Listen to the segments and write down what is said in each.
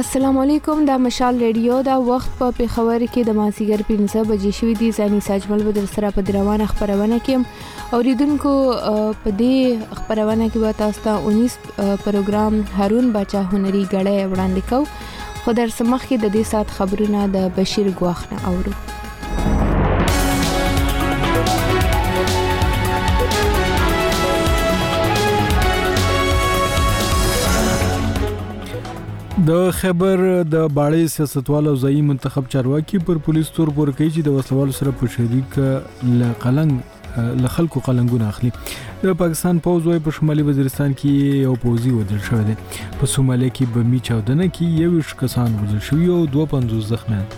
السلام علیکم د مشال ریډیو دا وخت په پیښور کې د مازیګر 15 بجې شوې دي. ځاني ساجمل بدر سره په روانه خبرونه کې اوریدونکو په دې خبرونه کې به تاسو ته 19 پروګرام هارون بچا هنري غړې وړاندې کو. خو در سمخ کې د دې سات خبرونه د بشیر ګواخنه اورو. د خبر د باړې سیاستوال او ځایي منتخب چارواکي پر پولیس تور پور کوي چې د وسلوالو سره په شریک ل خلکو قلنګونه اخلي. د پاکستان پوځ وايي په شمالي وزیرستان کې یو پوځي وژل شوی دی. په سومالیا کې بمي چاودنه کې 21 کسان وژل شوي او 52 زخمیان.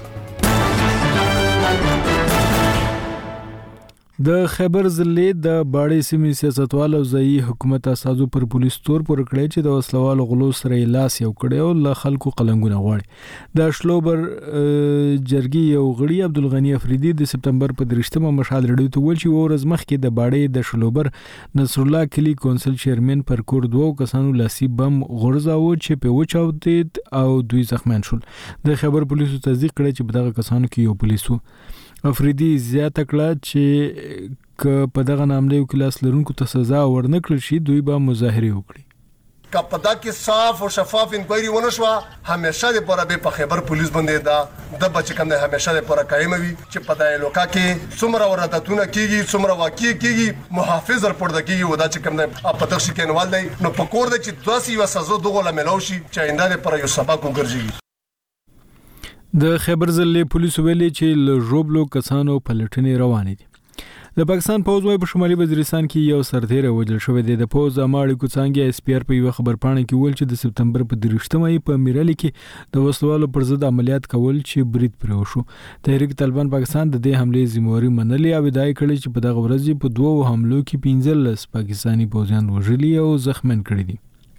د خیبر ضلع د باړې سیمې سیاستوال او ځایي حکومت اساسو پر پولیس تور پور کړی چې د وسلوالو غلو سره لاس یو کړی او له خلکو قلنګونه غواړي. د شلوبر جرګي یو غړي عبدالغنی افریدي د سپتمبر په 3مه مشال ریډیو ته ویل چې ورځ مخکې د باړې د شلوبر نصر الله کلی کونسل چیرمن پر کور دوه کسانو لاسي بم غورځاوه چې په وچاودید او دوی زخمیان شول. د خیبر پولیسو تصدیق کړی چې په دغه کسانو کې یو پولیسو. افریدي زیاته کړه چې ک په دغه ناملیو کلاس لرونکو ته سزا ورنکړل شي دوی به مظاهره وکړي. کپدا کې صاف او شفاف انکوایري ونشوه همیشه د پوره په خیبر پولیس باندې دا د بچ کم نه همیشه د پوره قائم وي چې په دای لوکا کې څومره ورادتونه کیږي څومره واقع کیږي محافظ رپورټ کیږي ودا چې کم نه په تخصیص کېنوال دی نو پکور د چې دوسی وسزو دغه لملو شي چې آینده پر یو سبق وګرځي. د خیبر ضلع پولیس ویلي چې له روبلو کسانو پلټنې روانې دي. د پاکستان پوځ وايي په شمالي وزیرستان کې یو سرتیری وژل شوی دی. د پوځ اماړي کوڅانګي اس پی ار په یو خبرپاڼه کې ویل چې د سپتمبر په 3مه په میرالي کې د وسلوالو پر ضد عملیات کول چې برید پرې وشو. تحریک طالبان پاکستان د دې حملې ذمہواری منلې او ادعا کړې چې په دغه ورځ په دوه حملو کې 15 پاکستاني پوځیان وژلي او زخمیان کړي دي.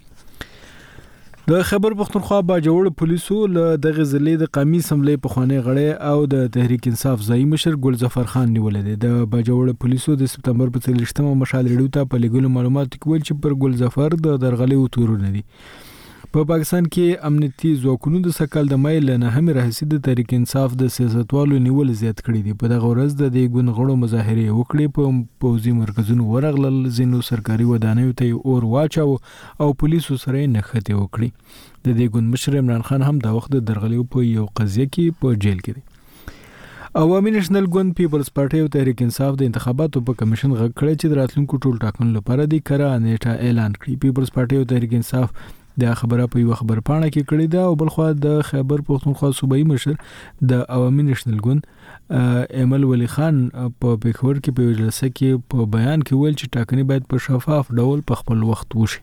د خیبر پختونخوا باجوړ پولیسو له دغه ضلع د قومي اسمبلی په خوانی غړې او د تحریک انصاف ځای مشر ګل ظفر خان نیولې دي. د باجوړ پولیسو د سپتمبر په 30مه مشال ریډیو ته په لګولو معلومات کول چې پر ګل ظفر د درغلي تورونه دي. په پاکستان کې امنیتي ځواکونو د سکل د مایل نه هم راهسي د تحریک انصاف د سیاستوالو نیول زیات کړی دي. په دغه ورځ د دې ګوند غړو مظاهره وکړي په پوځي مرکزونو ورغلل زینو سرکاري ودانیو ته اور واچو او پولیسو سره نښته وکړي. د دې ګوند مشر عمران خان هم د وخت د درغلیو په یو قضیه کې په جیل کې دی. عوامي نېشنل ګوند پیپلز پارټي او تحریک انصاف د انتخاباتو په کمیشن غږ کړی چې د راتلونکو ټول ټاکنو لپاره د کره نیټه اعلان کړي. پیپلز پارټي او تحریک انصاف د خبره په یو خبرپاڼه کې کړې ده او بلخوا د خیبر پختونخوا صوبایي مشر د عوامي نېشنل ګوند ایمل ولی خان په پیښور کې په جلسه کې په بیان کې ویل چې ټاکنې باید په شفاف ډول په خپل وخت وشي.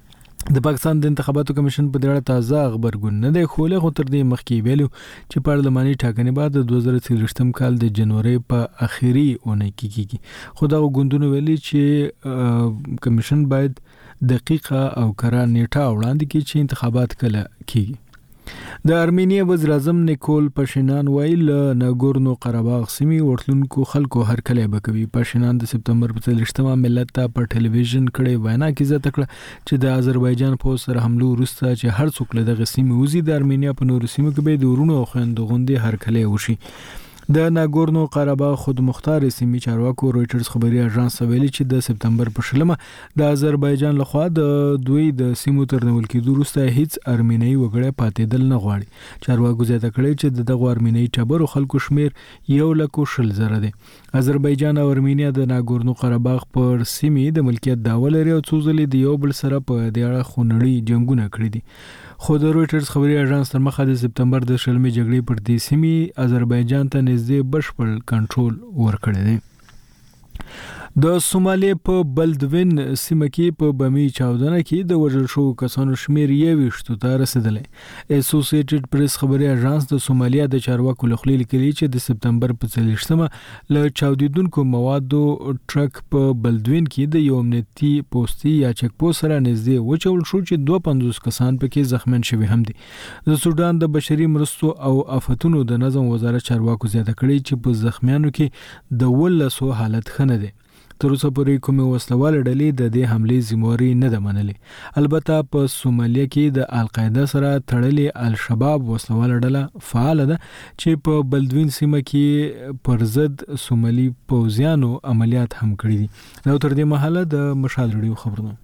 د پاکستان د انتخاباتو کمیشن په دغه تازه خبرګون نه دی خولې خو تر دې مخکې ویلو چې پارلماني ټاکنې بعد د 2023 کال د جنوري په اخیری اونۍ کې کیږي. خو دا ګوندونه ویلي چې کمیشن باید دقیقه او کره نیټه وړاندې کړي چې انتخابات کله کیږي. د ارمینیا وزیر اعظم نیکول پاشینان ویل ناګورنو قرهباغ سیمې ورتلونکو خلکو هرکلی بکوي. پاشینان د سپتمبر په 30مه ملت ته په ټلویزیون کړي وینا کې زیاته کړه چې د آذربایجان په سر حملو وروسته چې هر څوک له دغه سیمې وزي د ارمینیا په نورو سیمو کې به د ورونو او خويندو غوندي هرکلی وشي. د ناګورنو قرهباغ خود مختار سیمې چارواکو رويټرز خبري اژانس ویلي چې د سپتمبر په 16مه د آذربایجان لخوا د دوی د سیمو ترنول کېدو وروسته هیڅ ارمینی وګړي پاتېدل نه غواړي. چارواکو زیاته کړی چې دغه ارمینی ټبرو خلکو شمیر 1,000,000 دی. آذربایجان او ارمینیا د ناګورنو قرهباغ پر سیمې د ملکیت دعوه لري او څو ځلې د یو بل سره په دې اړه خونړي جنگونه کړي دي. خو د رويټرز خبري اژانس تر مخه د سپتمبر د 16مې جګړې پر دې سیمې آذربایجان ته نږدې بشپړ کنټرول ورکړی دی. د سومالیا په بلدوین سیمه کې په بمي چاودنه کې د وژل شوو کسانو شمیر 21 ته رسیدلی. اسوسییټډ پریس خبري اژانس د سومالیا د چارواکو لخوا لیکلي چې د سپتمبر په 30مه له چاودیدونکو موادو ټرک په بلدوین کې د یو امنیتي پوسټي یا چک پوسټ سره نږدې وچول شو چې 52 کسان پکې زخمیان شوي هم دي. د سودان د بشري مرستو او آفتونو د نظم وزارت چارواکو زیاته کړی چې په زخمیانو کې د 12 حالت ښه نه دی. تر اوسه پورې کومې وسلواله ډلې د دې حملې ذمہواري نه ده منلې. البته په سومالیا کې د القاعده سره تړلې الشباب وسلواله ډله فعال ده چې په بلدوین سیمه کې پر ضد سومالي پوځیانو عملیات هم کړي دي. نو تر دې مهاله د مشال رادیو خبرونه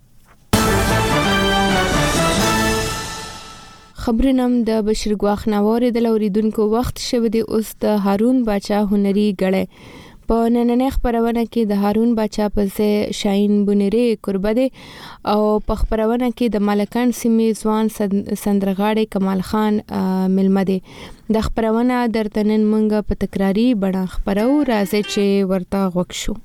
خبرنم د بشیر ګواخ ناوړ د لوریدونکو وخت شوه دی اوس د هارون باچا هنري غړې په نننې خبرونه کې د هارون باچا په ځای شاهین بونری قربه دی او په خبرونه کې د ملکان سیمې ځوان سندرغاړي کمال خان ملمه دی. د خبرونه درتنن منګه په تکراری بڼه خبرو راځي چې ورته غوښ شو.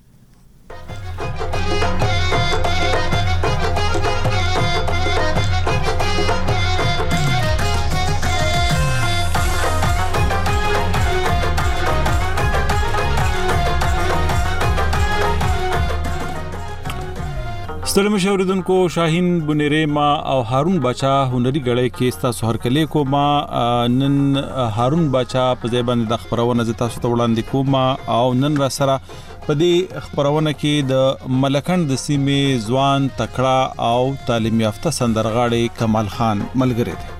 ستړي مشوریدونکو شاهین بونری ما او هارون باچا هنري غړې کې تاسو هر کله کو ما نن هارون باچا په ځای باندې د خبرونه ز تاسو ته وړاندې کوم او نن را سره په دې خبرونه کې د ملکند د سیمې ځوان تکړه او تعلیم یافته سندرغاړي کمال خان ملګری دی.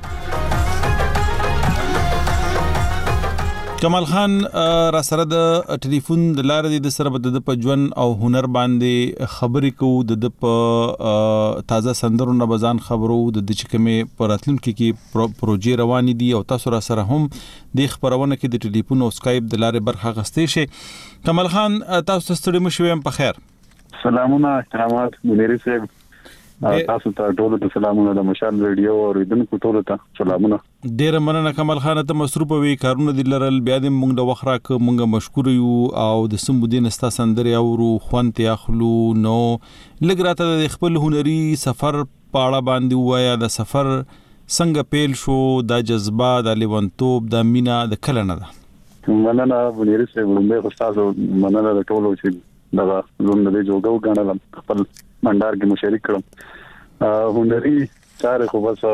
کمال خان را سره د ټلیفون د لارې د سره د پجون او هنر باندې خبرې کوو د په تازه سندرونو بزان خبرو د چکمې پراتلونکو کې پروژې روانې دي او تاسو را سره هم د خبرونه کې د ټلیفون او اسکایپ د لارې برخه غستې شي. کمال خان تاسو ستړي مشوم په خیر. سلامونه احترامات مدیر صاحب تاسو ته ټول ته سلامونه د مشال ریډیو او ریدونکو ټول ته سلامونه. ډیر مننه کمال خان ته مصروف وي کارونه د لرل بیا د مونږ د وخرا ک مونږ مشکور یو او د سمبودین استا سندري او خوانت اخلو نو لګراته د خپل هنري سفر پاړه باندې وایا د سفر څنګه پیل شو د جذبه د لیونتوب د مینا د کلنه ده. مننه ونیری سه ورمبه استاد مننه د ټولو چې دا زوم د جوګو غاڼه خپل منډار کې مشارک کړم هنري چارې خو بس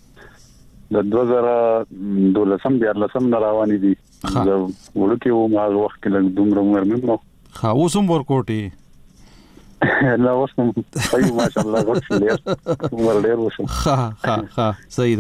د 2012 بیا لسم روانې دي د ورکه و ما وخت کې لږ دومره عمر مې خا اوسم ورکوټي لا اوسم ايوه ما شاء الله ډېر عمر ډېر وشو. ها صحیح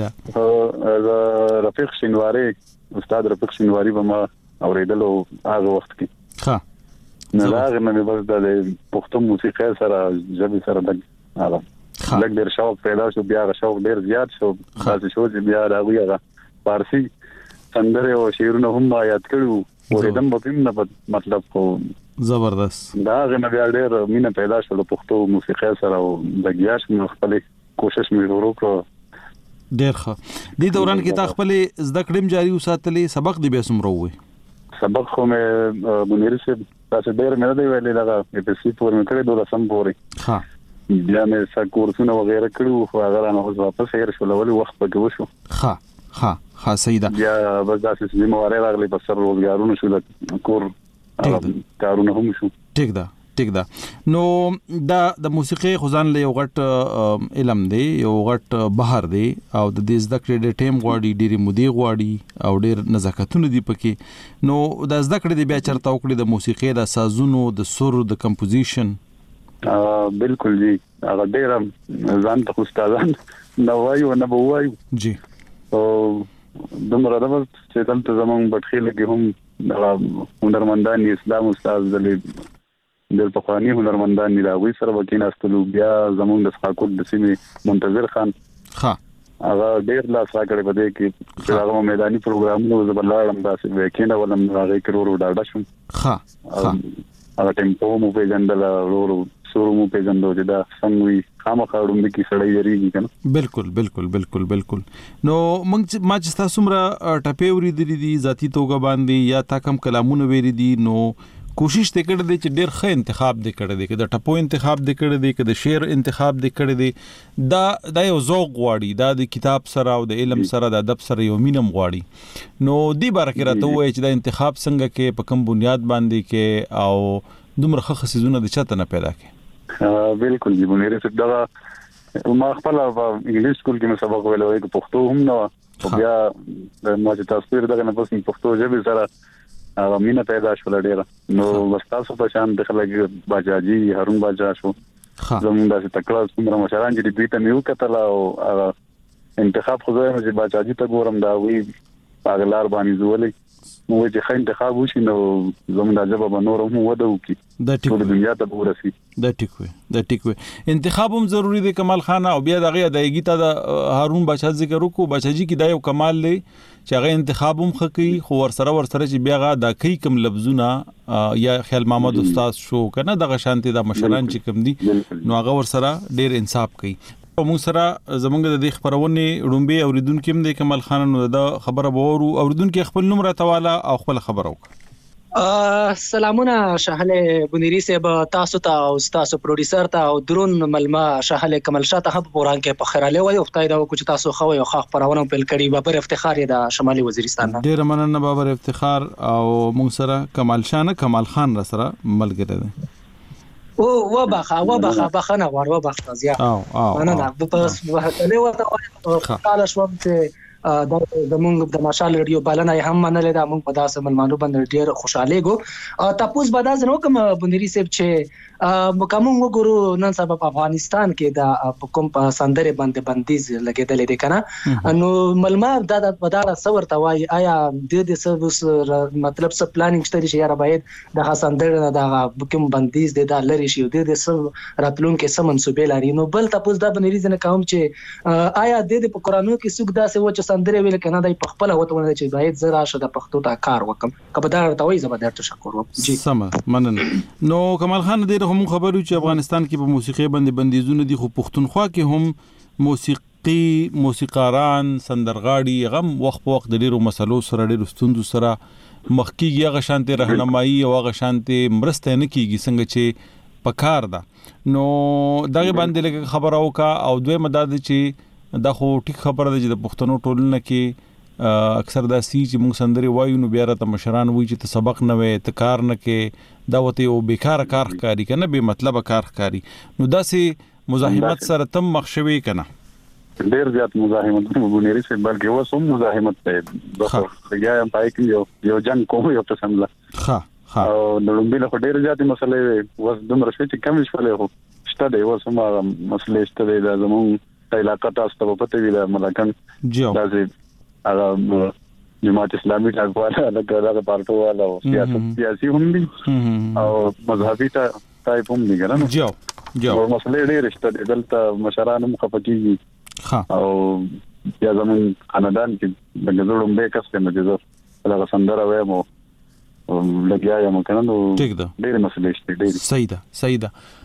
ده. رفیق شینواری استاد رفیق شینواری به ما اوریدلو هغه وخت کې ها نه راغی مې بس د پښتو موسیقي سره ژبه سره د هغه لږ ډېر شوق پیدا شو بیا شوق ډېر زیات شو خاص شو چې بیا راغی فارسی سندره او شعرونه هم یاد کړو اوریدم په نه مطلب کو زبردست دا غنه بیا ډېر مینه پیدا شو د پښتو موسیقي سره او د گیاش مې خپل کوشش مې وکړ ډېر ښه. دې دوران کې تا خپل زده کړم جاری وساتلې سبق دی به سمرو وي سبق خو مې بنيري سے تاسو ډېر مې دی ویلې دا په سی پور مې کړې دوه سم پورې ها بیا مې څا کورسونه وغیرہ کړو خو هغه نه اوس واپس هیر شو لولي وخت پکې وشو. ها سیدا بیا بس تاسو چې مو واره راغلي په سر روزګارونه شو د کور کارونه هم شو. ټیک ده نو دا د موسیقي خزان له یو غټ علم دی یو غټ بهر دی او د دې زده کړې د ټیم غواړي ډېری مودي غواړي او ډېر نزاکتونه دی پکې نو د زده کړې دی بیا چرته وکړي د موسیقي د سازونو د سور د کمپوزیشن بالکل جی هغه ډېر ځان ته استادان نو وایو نه وایو جی او دمر دا چې دلته زمون بټخیل کې هم هنرمندان اسلام استاد د پخوانی هنرمندان نیلاوی سره وکیناستلو بیا زمون د سقاقت د سیمې منتظر خان هغه ډېر لا ساکړې بده کې چې هغه میداني پروګرامونو زبلارم داسې وکینه ولم هغه کرورو ډاډه شم هغه ټیمپو مو په جندل ورو سورو مو په جندو چې دا څنګه خامخاړو مې کې سړی یریږي بالکل نو موږ ما چې تاسو مره ټپې ورې دي ذاتی توګه باندې یا تا کم کلامونه ویری دي نو کوشش ته کړی دی چې ډېر ښه انتخاب دی کړی دی چې د ټپو انتخاب دی کړی دی چې د شعر انتخاب دی کړی دی دا یو ذوق غواړي دا د کتاب سره او د علم سره د ادب سره یو مینم غواړي نو دی بارکه راته وایي چې دا انتخاب څنګه کې په کوم بنیاد باندې کې او دومره ښه خصيزونه د چاته نه پیدا کې. بالکل دی بنيري څه دا ما خپل په انګلیش سکول کې مې سبق ویلو چې پښتو هم نو بیا ما چې تاسو دغه نه پس پښتو ژبه سره هغه مینا پیدا شول ډېر نو واستاسو په شان د خلک باجاجي هارون باجا شو زموږ د تکړه څومره مشران چې دوی ته میو کتل او انتخاب خو زه چې باجاجي ته ګورم دا وی پاغلار باندې زولې نو چې خاين انتخاب وشي نو زموږ د جواب نور هم وده وکي د ټول دنیا ته ورسي د ټیک وي انتخاب هم ضروری دی کمال خان او بیا دغه ادایګی ته د هارون بچا ذکر وکړو بچاجي کې دا یو کمال دی چې هغه انتخاب هم خکې خو ورسره چې بیا غا د کوي کم لفظونه یا خیال محمد استاد شو کنه دغه شانتي د مشران چې کم دي نو هغه ورسره ډیر انصاف کوي موږ سره زمونږ د خبرونه رومبي اوریدونکو هم د کمال خان نو د خبره بورو اوریدونکو خپل نوم راټواله او خپل خبر وکړه سلامونه شاهله بنيري صاحب تاسو ته او تاسو پروډوسر ته او درون ملما شاهله کمال شاه ته په پوران کې په خیراله وي خدای دا کوم تاسو خو یو خاص خبرونه په کړي بابر افتخار د شمالي وزیرستان ډیر مننه بابر افتخار او موږ سره کمال شاه نه کمال خان را سره ملګری دی او وبخه بخنه ور وبخه زیات انا نه بس له وته قال شو چې د مونږ د ماشال ریډیو بلنه هم منلې دا مونږ په داسې ملمانو باندې ډیر خوشاله ګو تاسو به دا زنو کوم بنيري صاحب چې کوم وګورو نن سبا په افغانستان کې د کوم په سندره باندې بندیز لګیدل دي کنه نو ملما دا د بداره صور توای آیا د دې سروس مطلب څه پلانینګ شته چې یاره باید د سندره د کوم بندیز د لری شي د دې سم راتلون کې سم منسوبې لري نو بل تاسو دا بنيري زنه کوم چې آیا د دې په قرانو کې څوک دا څه و چې سندره ویل کنه دای په خپل وته ونه چې باید زرا شد پښتو ته کار وکم کبدار ته وای زبر تشکر وکم جی سم منن نو کمال خان دې هم خبرو چې افغانستان کې په موسیقي باندې بندیزونه دي خو پښتونخوا کې هم موسیقاران سندرغاړي غم وخت په وخت د ډیرو مسلو سره ډیرو ستوندو سره مخکیږي هغه شانتي راهنمایي او هغه شانتي مرسته نه کیږي څنګه چې پکار ده نو دغه باندې خبر اوکا او دوی مدد چې دا خو ټیک خبره ده چې د پښتنو ټولنه کې اکثر دا سی چې موږ سندري وایو نو بیا راته مشران وایي چې ته سبق نه وې ته کار نه کې دا وته یو بیکار کار ښکاری کنه به مطلب کار ښکاری نو دا سي مزاحمت سره تم مخشوي کنه ډیر زیات مزاحمت بنيري سے بلکې و سم مزاحمت ته بیا هم پای کې یو جنگ کوم یو څه سملا او د لومبي له ډیر زیات مسلې وس دومره شي چې کم شولې هو شته دی و سم مسلې شته دی د زمون علاقه تاسو ته پته ویله ملکن دا هغه جماعت اسلامي ټاکواله لکه پارټو والا او سیاسي هم دي او مذهبي ټایپ هم دي ګرانو جو مسلې ډېر شته دلته مشران هم خپکیږي او بیا زمون خاندان کې د غزړم به کس کنه چې هغه سندره وایم لګیا یم کنه نو ډېر مسلې شته ډېر صحیح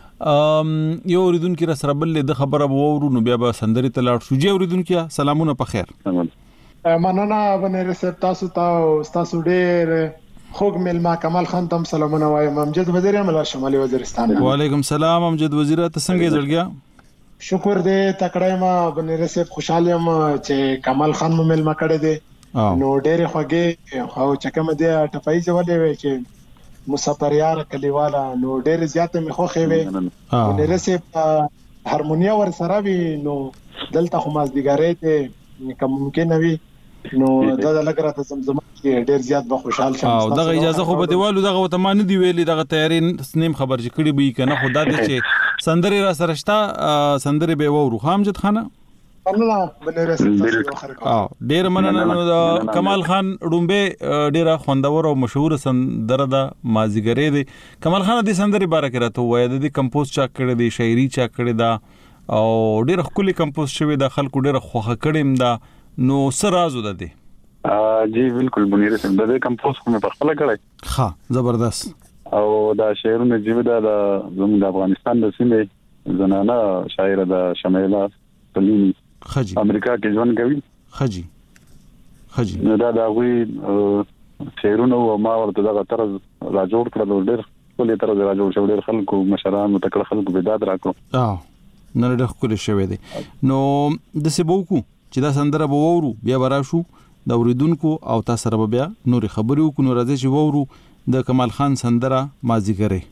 ده یو اوریدونکو را سره بل د خبره وورو نو بیا به سندري تلاړ شو جی اوریدونکو سلامونه په خیر مننه بنيري صاحب تاسو ډېر خوږ ملما کمال خان تم سلامونه وایم امجد وزیر ملا شمالي وزیرستان وعلیکم السلام امجد وزیر ته څنګه زړګیا شکر دې تکړه ما بنيري صاحب خوشاله یم چې کمال خان مو ملما کړی دی نو ډېر خوږه او چکه مده ټپای ځولې وي چې مسافر یار کلیواله نو ډېر زیاته می خوخه وي بنيري صاحب هارمونیا ور سره وي نو دلته خو مازدیګارې ته کوم ممکن وي نو دا لګره زمزمه کې ډېر زیات به خوشحال شم او دغه اجازه خو به دیوالو دغه وته مان دی ویلي دغه تیاری نیم خبر چې کړي به کنه خدا دې چې سندري را سره شتا سندري به وورو خامجد خانه الله بنيري صاحب ډېر مننه کمال خان رومبه ډېر خوندور او مشهور سندره ده مازیګری دی کمال خان دې سندري باره کې راته وای د کمپوز چا کړی دی شاعري چا کړی دا او ډېر خولي کمپوز شوی د خلکو ډېر خوخه کړم دا نو سر رازو ده دی جی بالکل بنيري صاحب د کمپوز کومه په خپل کړی ها زبردست او دا شعرونه جیب دا زموږ د افغانستان د سیمې زنانه شاعر د شمیلا سلیمی خجی امریکا کې ژوند کوي خجی نو دا وی شعرونه او ما ورته دا طرز را جوړ کړل ډېر ټول طرز را جوړ شو ډېر خلکو مشران متکړه خلکو بداد راکړو نن ډېر خوري شوی دی نو د سبوکو چې دا سندره به وورو بیا براشو د اوریدونکو او تاسو سره بیا نور خبرې وکړو نو راځي چې وورو د کمال خان سندره مازیګری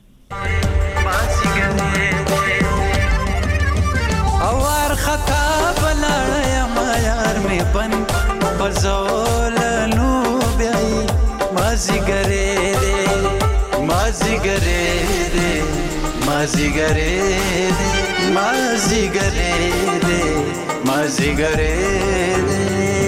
اور خطا بلړ ما یار می بن بزول نو بیاي مازیګرې دې مازیګرې دې مازیګرې دې مازیګرې دې مازیګرې دې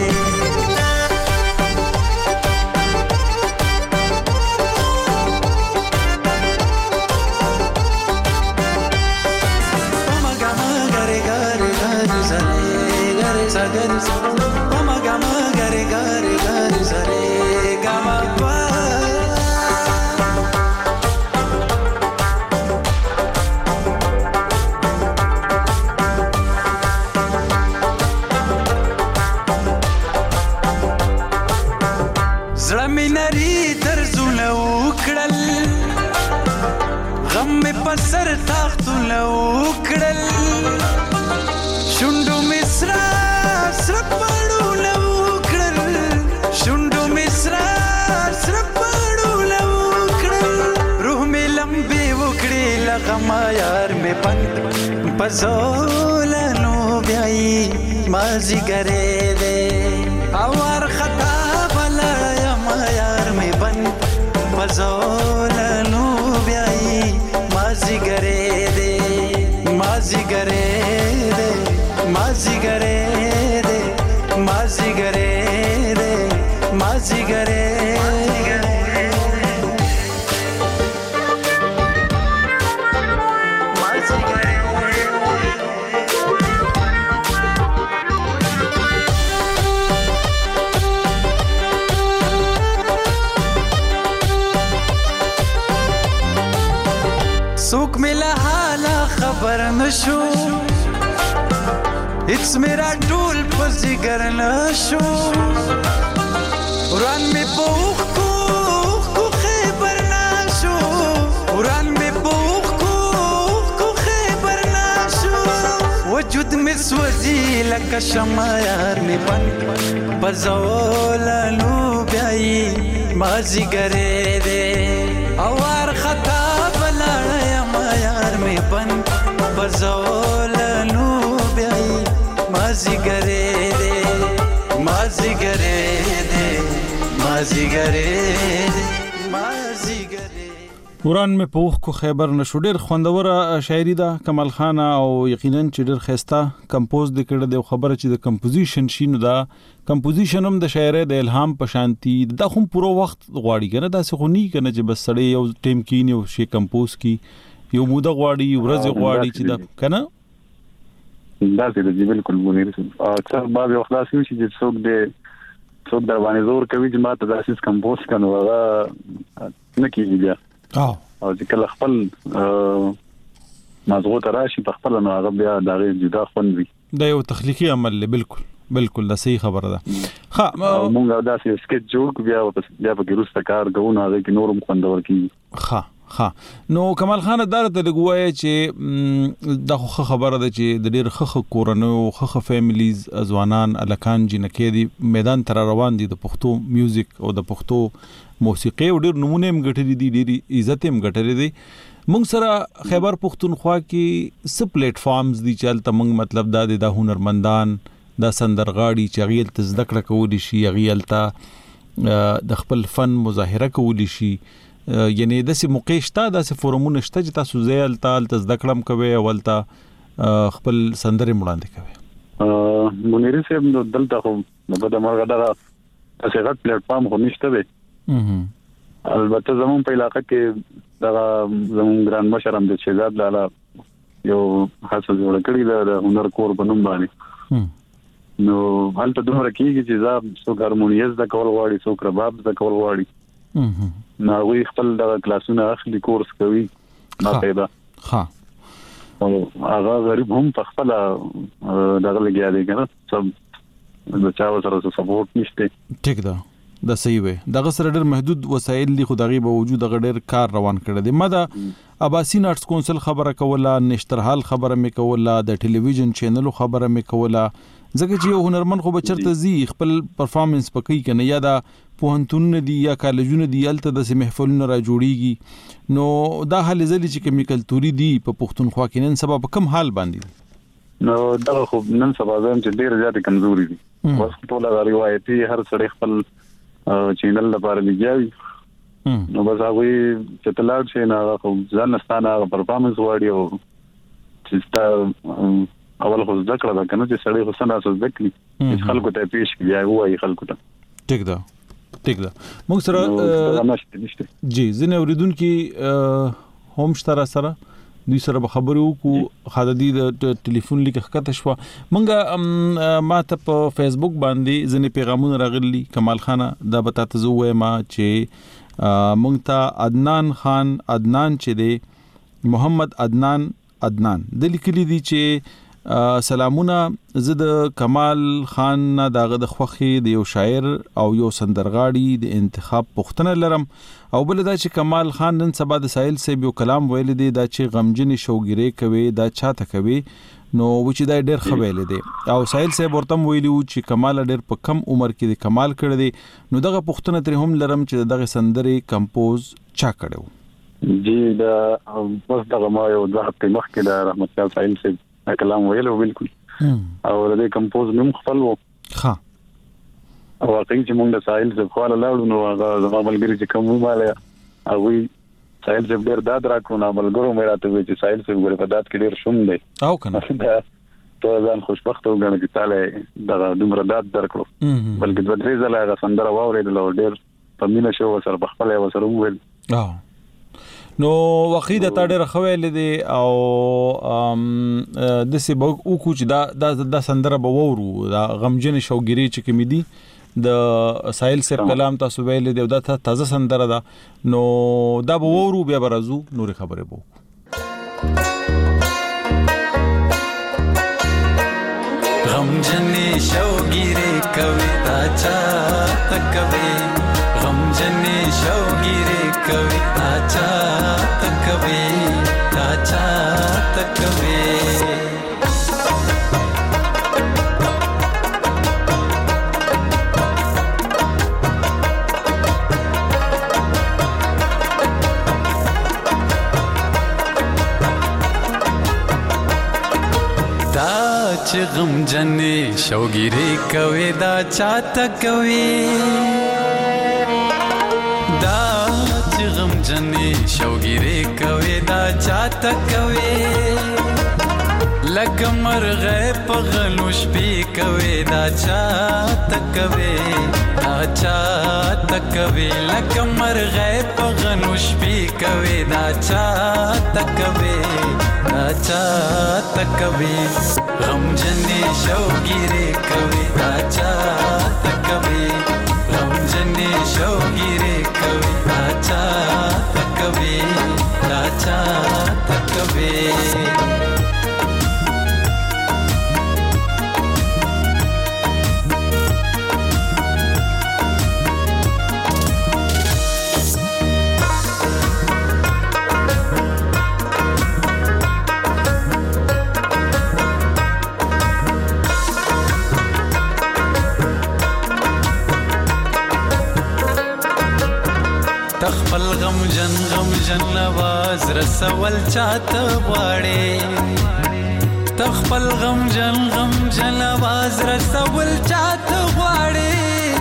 سر تاختونه وکړل شونډو مصرا سره پړونه وکړل شونډو مصرا سره پړونه وکړل روح مې لمبې وکړې لغما یار مې پند پزولنو بیاي مازیګرې دې اور خطا بلا ما یار مې پند پزولنو بیاي مازیګرې دې مازیګرې دې مازیګرې دې مازیګرې دې مازیګرې څوک مې له حاله خبر نشو هیڅ مې را ټول په ځیګر نشو وران مې په اوښکو خیبر نشو وران مې په اوښکو خیبر نشو وجود مې سوځي لکه شمع یار مې بند په زولنو بیاي مازیګرې دې او وارخطا یار مې بند بزولنو بیاي مازیګرې دې مازیګرې دې مازیګرې دې مازیګرې وران مې په اوښکو خیبر نشو. ډېر خوندوره شاعري ده کمال خان او یقینا چې ډېر ښایسته کمپوز د کړه د خبره چې د کمپوزیشن شینو دا کمپوزیشن هم د شاعرۍ د الهام په شانتي دا هم پوره وخت غواړي کنه دا څه خو نه کنه چې بس سړی یو ټیم کې یو شی کمپوز کی یو موده غواړي ورځ غواړي چې دا کنه دا څه دی بالکل مونږ اکثر بعض وخت داسې شي چې څوک د باندې زور کوي چې ماته داسې کمپوز کنه هغه نه کیږي بیا او چې کله خپل مزغو تراشي په خپل نو هغه بیا دغه جدا خوندي دا یو تخلیقي عمل له بالکل دا صحیح خبره ده. ها مونږ داسې سکیچ جوړ بیا په ګروسته کار کوو هغه کې نورم خوندور کیږي. ها نو کمال خان دارته لګوي چې دا خو خبره ده چې د ډېر خخ کورنو خخ فیملیز ځوانان الکان جنکې دي میدان تر روان دي د پښتو میوزیک او د پښتو موسیقي او ډېر نمونه هم غټري دي ډېر عزت هم غټري دي. مونږ سره خیبر پښتونخوا کې س پلیټ فارمز دي چې تل مونږ مطلب دا د هنرمندان دا سندرغاړي چې غیل تزدکړه کولی شي غیل ته د خپل فن مظاهره کولی شي یعنی د سه موقعشته د سه فورمونه شته چې تاسو زیل تال تزدکړم کوي اولتا خپل سندره وړاندې کوي. مونږ یې سم دلته خو په دمر غدا تاسو غټ پلیټ فارم خو نشته دی. البته زمون په علاقې کې دا زمون ګران مشرم د شهزاد لاله یو حاصل جوړ کړی د هنر کور په نوم باندې نو حالت دومره کېږي چې زاب سو هارمونیز د کول غواړي سو رباب د کول غواړي نو وی خپل د کلاسونو اخلي کورس کوي ما پیدا او هغه غریب هم په خپل دغه لګیا دی کنه سب د چا سره سپورټ نشته. ټیک ده دا صحیح وي دغه سره ډېر محدود وسایل دي خو دغه به وجود دغه ډېر کار روان کړی دی. مده اباسین آرټس کونسل خبره کوله نشترحال خبره مې کوله د ټلویزیون چینل خبره مې کوله ځکه چې یو هنرمن خو بچرته زی خپل پرفارمنس پکې کنه یا دا پوهنتون دی یا کالجونه دی الته د محفلونو را جوړیږي نو دا حل ځلی چې کیمیکل توري دی په پښتونخوا کې نن سبا په کم حال باندې نو دا خو نن سبا زم چې ډېر زیات کمزوري دي بس ټول روایتي هر څړې خپل چینل لپاره لګیاوي نو بس هغه چې تلاړ شي نه خو ځان نستانه پرفارمنس وړي او چې اول خو ذکر دا کنه چې سړی حسن اساس ذکر خلکو ته پیش کیږي وایي خلکو ته ټیک ده موږ سره جی زنه اوریدونکو هم شتره سره دوی سره به خبرو کو خدادي د ټلیفون لیک ښکته شو منګه ما ته په فیسبوک باندې ځنې پیغامونه راغلي کمال خان دا بتاته زوې ما چې مونږ ته عدنان چې دی محمد عدنان د لیکلي دي چې سلامونه زه د کمال خان داغه د خوخي د یو شاعر او یو سندرغاړي د انتخاب پوښتنه لرم او بل دا چې کمال خان نن سبا د ساحل صاحب یو کلام ویل دی دا چې غمجن شوګيري کوي دا چاته کوي نو چې دا ډېر خویل دی او ساحل صاحب ورته ویلو چې کمال ډېر په کم عمر کې د کمال کړی دی نو دغه پوښتنه تر هم لرم چې دغه سندري کمپوز چا کړو جی دا بس دغه ما یو د هفته مخکې د رحمت الله ساحل صاحب کلام ویلو بالکل او د کمپوز نوم خپل وو ها او واقعي چې موږ د ساحل صاحب خو لاړو نو هغه زما ملګری چې کوم ماله هغه ساحل صاحب ډېر داد راکړو نو ملګرو مې راته وی چې ساحل صاحب ګره په داد کې ډېر شوم دی او کنه ته ځان خوشبخت وګڼه چې تعالی دا دومره داد درکړو بلکې د درې ځله هغه سندره واورېدل او ډېر په مینه شو سره په خپل وسره وویل نو وقیده تا ډېر خویل دي او د سی بو کو چې دا سندره به وورو دا غمجن شوګيري چې کمی دي د ساحل سے کلام تاسو ویل دی دا تازه سندره ده نو دا به وورو بیا برازو نور خبره بو غمجن شوګيري کوي تا چا تکوي غمجن شوګيري کوي تا چا تکوي چې غمجن شوګيري کوي دا چاته کوي دا چې غمجن شوګيري کوي دا چاته کوي لکه مرغه په غلو شپې کوي دا چاته کوي دا چاته کوي لکه مرغه په غلو شپې کوي دا چاته کوي دا تکوي غمجن شوګيري کوي دا چا تکوي غمجن شوګيري کوي دا چا تکوي دا چا تکوي تخپل غمجن आवाज رسول چاته غواړي تخپل غمجن आवाज رسول چاته غواړي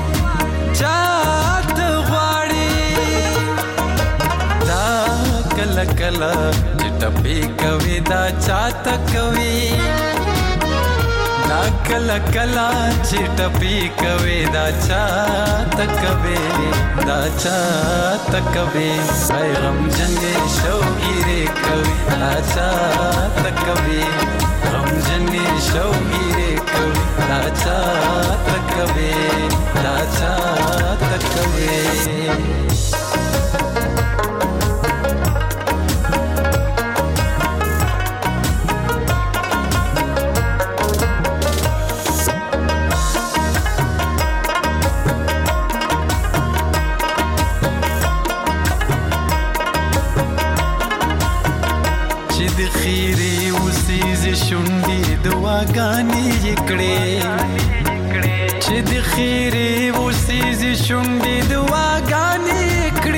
دا کله کله چټپی کوي دا چاته کوي دا کلا کلا چټپی کوي دا چاته کوي دا چاته کوي ay غمجن شوګيري کوي دا چاته کوي غمجن شوګيري کوي دا چاته کوي دا چاته کوي دعاګانې کړې چې د خیرې وسیزې شونډې دعاګانې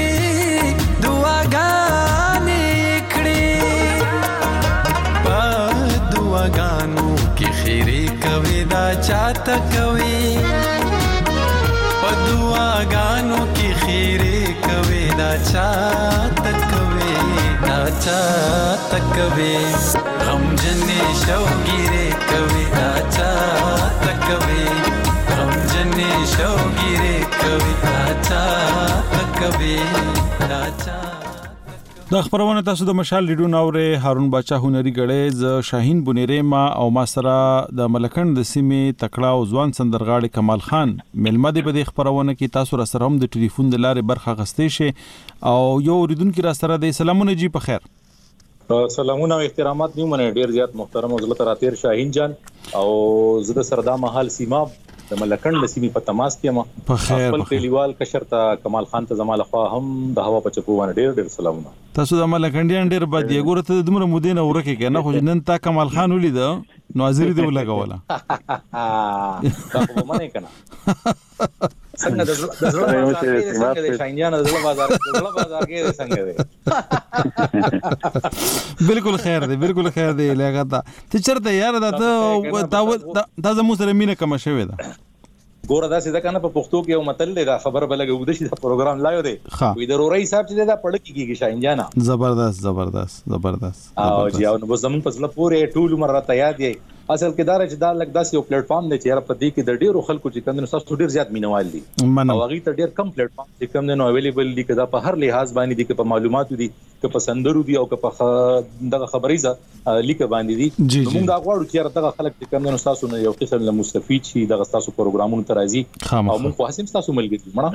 کړې په دعاګانو کې خیرې کوي دا چاته کوي په دعاګانو کې خیرې کوي دا چا تکوي دا چا تکوي غم جنې شوګيره کوي دا چا تکوي غم جنې شوګيره کوي دا چا تکوي دا چا د خبرونه تاسو د مشال ریډیو ناوره هارون باچا هنري غړې ز شاهین بنيره ما او ما سره د ملکند د سیمې تکړه او ځوان سندرغاړي کمال خان ملمه دی په د خبرونه کې تاسو را سره هم د ټلیفون د لارې برخه غستې شي او یو ریدونکو را سره د سلامونه جی په خیر سلامونه او احترامات نیو منه ډیر زیات محترم او زلت راتیر شاهین جان او زده سردا محل سیما د ملکند لسیمې په تماس کې ما په خیر خپل کلیوال کشرتا کمال خان ته زماله خوا هم د هوا په چپو باندې ډیر سلامونه تاسو د ملکندیان ډیر بد یې ګوره ته دمر مودینه ورکه کنه خو نن تا کمال خان ولید نو حاضر دی ولګوله تاسو مونږ کنه څنګه د شاینیان د بازار کې څنګه دی بالکل خیر دی لګا ته چرته یار دا زموږ سره مینه کوم شوی دا ګوره دا سیده کنه په پښتو کې یو متل دی دا خبر بلګه ود شي دا پروګرام لایو دی وې ضروري حساب چې دا پړ کیږي شاین جانا زبردست او جی او نو زمون په ځله پوره ټول عمر راته یاد دی اصل کې دا چې دا لګ داسې یو پلیټ فارم دی چې را پدې کې د ډیرو خلکو چې کندنو تاسو ډیر زیات مینوال دي او هغه ته ډیر کم پلیټ فارم چې کندنو اویلیبل دي کدا په هر لحاظ باندې دي که په معلوماتو دي که په سندرو دي او که په دغه خبري ځه لیک باندې دي موږ دا غواړو چې دغه خلک چې کندنو تاسو نه یو قسم له مستفید شي دغه تاسو پروګرامونو ته راځي او موږ خو هڅه تاسو ملګری مړه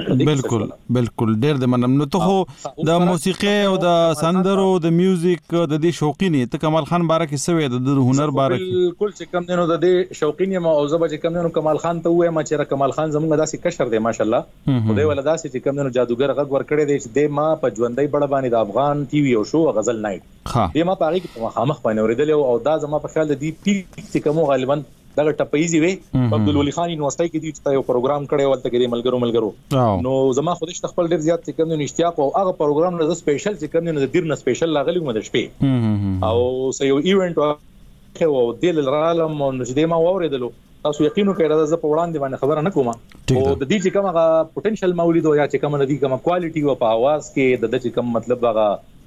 بالکل ډیر د منم نو ته د موسیقي او د سندرو د میوزیک د دې شوقینه ته کمال خان بارک سوي د هنر بارک بالکل چې کندنو د دې شوقین یم او زبر چې کمنو کمال خان ته وایم چې کمال خان زموږ داسې کشر دی ماشاءالله خدای ولا داسې چې کمنو جادوګر غږ ور کړی دی چې د ما په ژوندۍ بڑ باندې د افغان ټي وي او شو غزل نایټ دی ما پاره کې په مخامخ باندې اوریدل او دا زما په خیال دی چې کوم غالبا دغه ټپایزي وي عبدالولي خان یونیورسيټي کې دی چې یو پروګرام کړی ولته کې ملګرو نو زما خودش خپل ډیر زیات چې کمنو اشتیاق او هغه پروګرام نه سپیشل چې کمنو د دیر نه سپیشل لاغلی مده شپې او سې یو ایونت او دل العالم او نشدې ما اوریدلو تاسو یقینو کړئ دا ز په وړاندې باندې خبره نه کوم او د دې چې کومه پوتنشل مولید او یا چې کومه ندی کومه کوالټي او په आवाज کې د چې کوم مطلب هغه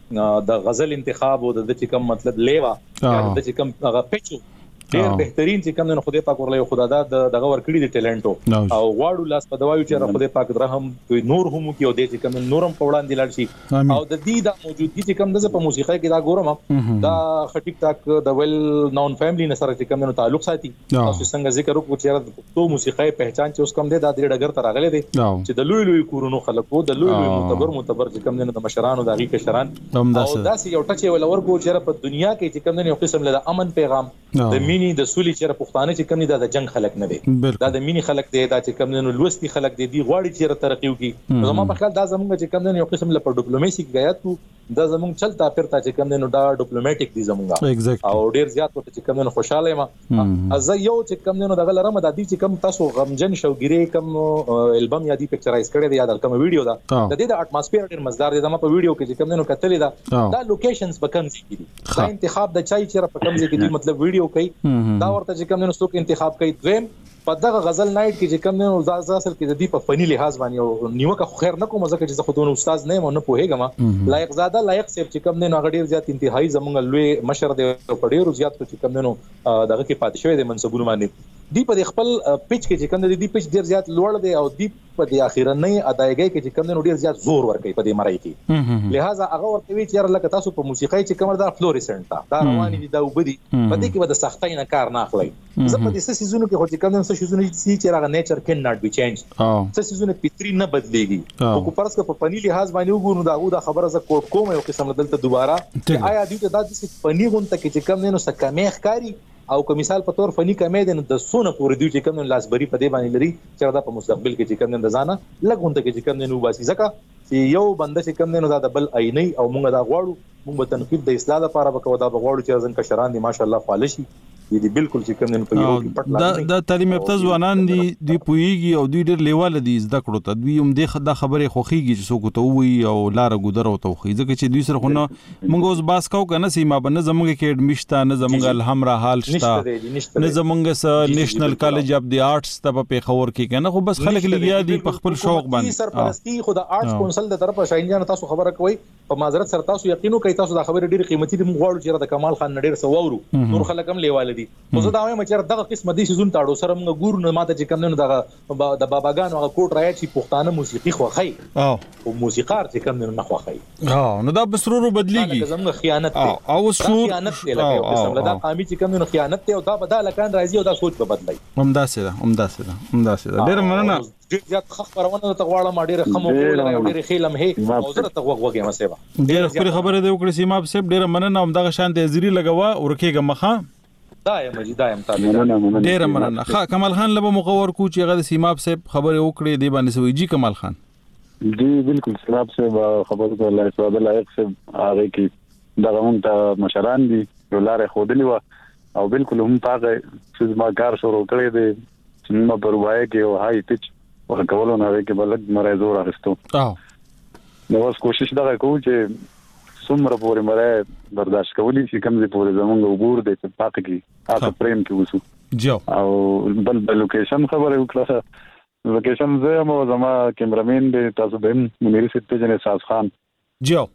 د غزل انتخاب او د چې کوم مطلب لیوا یا د چې کوم هغه پچو ډېر بهترین چې کوم نه خدای پاک ورلې خدای دا دغه ورکړي دي ټیلنټو او واړو لاس په دوایو چې خدای پاک درهم نور هم کې او د چې کوم نورم په وړاندې لاړ شي او د دې د موجودګي چې کوم د په موسیقۍ کې دا ګورم دا خټیک تاک د ویل نون فیملی نه سره چې کوم نو تعلق ساتي تاسو څنګه ذکر وکړو چې د موسیقۍ پہچان چې اوس کوم دی دا د ډګر تر راغلي دي چې د لوی کورونو خلکو د لوی معتبر چې کوم نه د مشرانو د غي کشران او داسې یو ټچ ولور کو چې په دنیا کې چې کوم نه یو قسم له امن پیغام د مینی د سولې چې پښتانه چې کوم دا د جنگ خلک نه دي دا د مینی خلک دي دا چې کوم نه لوستي خلک دي غواړي چې ترقی وکړي زموږ په خیال دا زموږ چې کوم نه یو قسم له ډیپلوماسي کې غیات دا زموږ چلتا پرتا چې کوم نه دا ډیپلوماټیک دي زموږ او ډیر زیات وته چې کوم نه خوشاله ما از یو چې کوم نه دغه لرم د دې چې کوم تاسو غمجن شوګيري کوم البم یا دی پکچرایز کړی دی یا د کوم ویډیو دا د دې د اټماسفیر ډیر مزدار دی زموږ په ویډیو کې چې کوم نه کتلې دا لوکیشنز په کوم ځای کې دي دا انتخاب د چای چې په کوم ځای کې دي مطلب ویډیو کوي دا ورته چې کوم نه څوک انتخاب کوي دویم په دغه غزل نایټ کې چې کوم نه اصل کې د دې په فني لحاظ باندې نیوکه خیر نه کوم ځکه چې زه خودونه استاد نه یم نه پوهیږم لایق زاده لایق سیب چې کوم نه غډیر زیات انتهایی زمونږ لوی مشر دی په ډیرو زیات چې کوم نه دغه کې پاتې شوی د منصبونو باندې دی په خپل پیچ کې چې کوم نه دی پیچ ډیر زیات لوړ دی او دی په اخیرنۍ ادایګۍ کې چې کوم نه ډیر زیات زور ورکوي په دې مړای کې لہذا هغه ورته وی چې لکه تاسو په موسیقۍ چې کوم دا فلورسنت دا رواني دي دا وبدي په دې کې به د سختۍ نه کار نه اخلي زه په دې سيزونو کې هو چې کوم نه سيزونو چې راغ نیچر کین ناٹ بي چینج سيزونو پتري نه بدليږي او کو پرس په پني لحاظ باندې وګورو دا خبره ز کوټ کوم یو قسم دلته دوباره آیا دې ته دا د پني غونته کې چې کوم نه سکمه ښکاری او که مثال په تور فني کمې د سونه پورې دی چې کوم لاسبري په دې باندې لري چې دا په مستقبل کې چې کوم نه ځانه لګونته کې چې کوم نه وباسي ځکه چې یو بنده چې کوم نه دا بل عیني او موږ دا غواړو موږ به تنقید د اصلاح لپاره وکړو دا غواړو چې ځن کشران دي ماشاءالله فالشي دي بالکل چې کوم نه په یو کې پټ لا دا تعلیم یافته ځوانان دي پویږي او دوی ډېر لیواله دي زده کړو ته دوی هم د خبرې خوخيږي چې څوک ته وي او لار ګذر او توخي ځکه چې دوی سره خو نه موږ اوس باس کاو کنه سیمه باندې زموږ کې اډمیشن نه زموږ الحمرا حال شته نه زموږ نېشنل کالج اف دی آرټس ته په پیښور کې کنه خو بس خلک لګیا دي په خپل شوق باندې سرپرستی خو د آرټس کونسل د طرفه شاینجان تاسو خبره کوي په معذرت سره تاسو یقینو کوي تاسو دا خبره ډېر قیمتي دي موږ غواړو چې د کمال خان نډیر سوورو نور خلک هم لیواله دي خو زه دا وایم چې دغه قسم دي سيزون تاړو سره موږ ګورو نه ماته چې کوم نه دغه د باباګانو هغه کوټ راځي چې پښتانه موسیقي خوخی او موسیقار چې کوم نه خوخی نو دا بسرورو بدلیږي زموږ خیانت او شور خیانت دی لکه دا قامي چې کوم نه خیانت دی او دا بدل کان راځي او دا سوچ به بدلای همداسه ده ډېر مننه زیات خبرونه ته غواړم ډېر خمو کول ډېر خیلم هي او زه ته وګورم مسیبه ډېر خپل خبره دی وکړه سیمه صاحب ډېر مننه هم دغه شان د زری لګوا ورکهګه مخه دایم تعالی ډېر مننه کمال خان لبه مقور کو چې هغه سیمه صاحب خبره وکړه دی باندې سوي جی کمال خان جی بالکل سلام صاحب خبر کو الله تعالی لایق صاحب هغه کی دغه مونږ ته مشران دي ولاره خودلی و او بالکل هم پاګه چې ما کار شروع کړی دی چې ما پروايي کې او هاي ټچ ورکولو نه کې بلد مرای زور راستو نو اوس کوشش دا کوم چې څومره پورې مرای برداشت کولی چې کوم ځای پورې زمونږ وګور دي چې پاتې کی هغه پریم کې وسو جو او بل لوکیشن خبره وکړه لوکیشن زه مو زما کیمرامین دی تاسو به منیر سټ جن احساس خان جو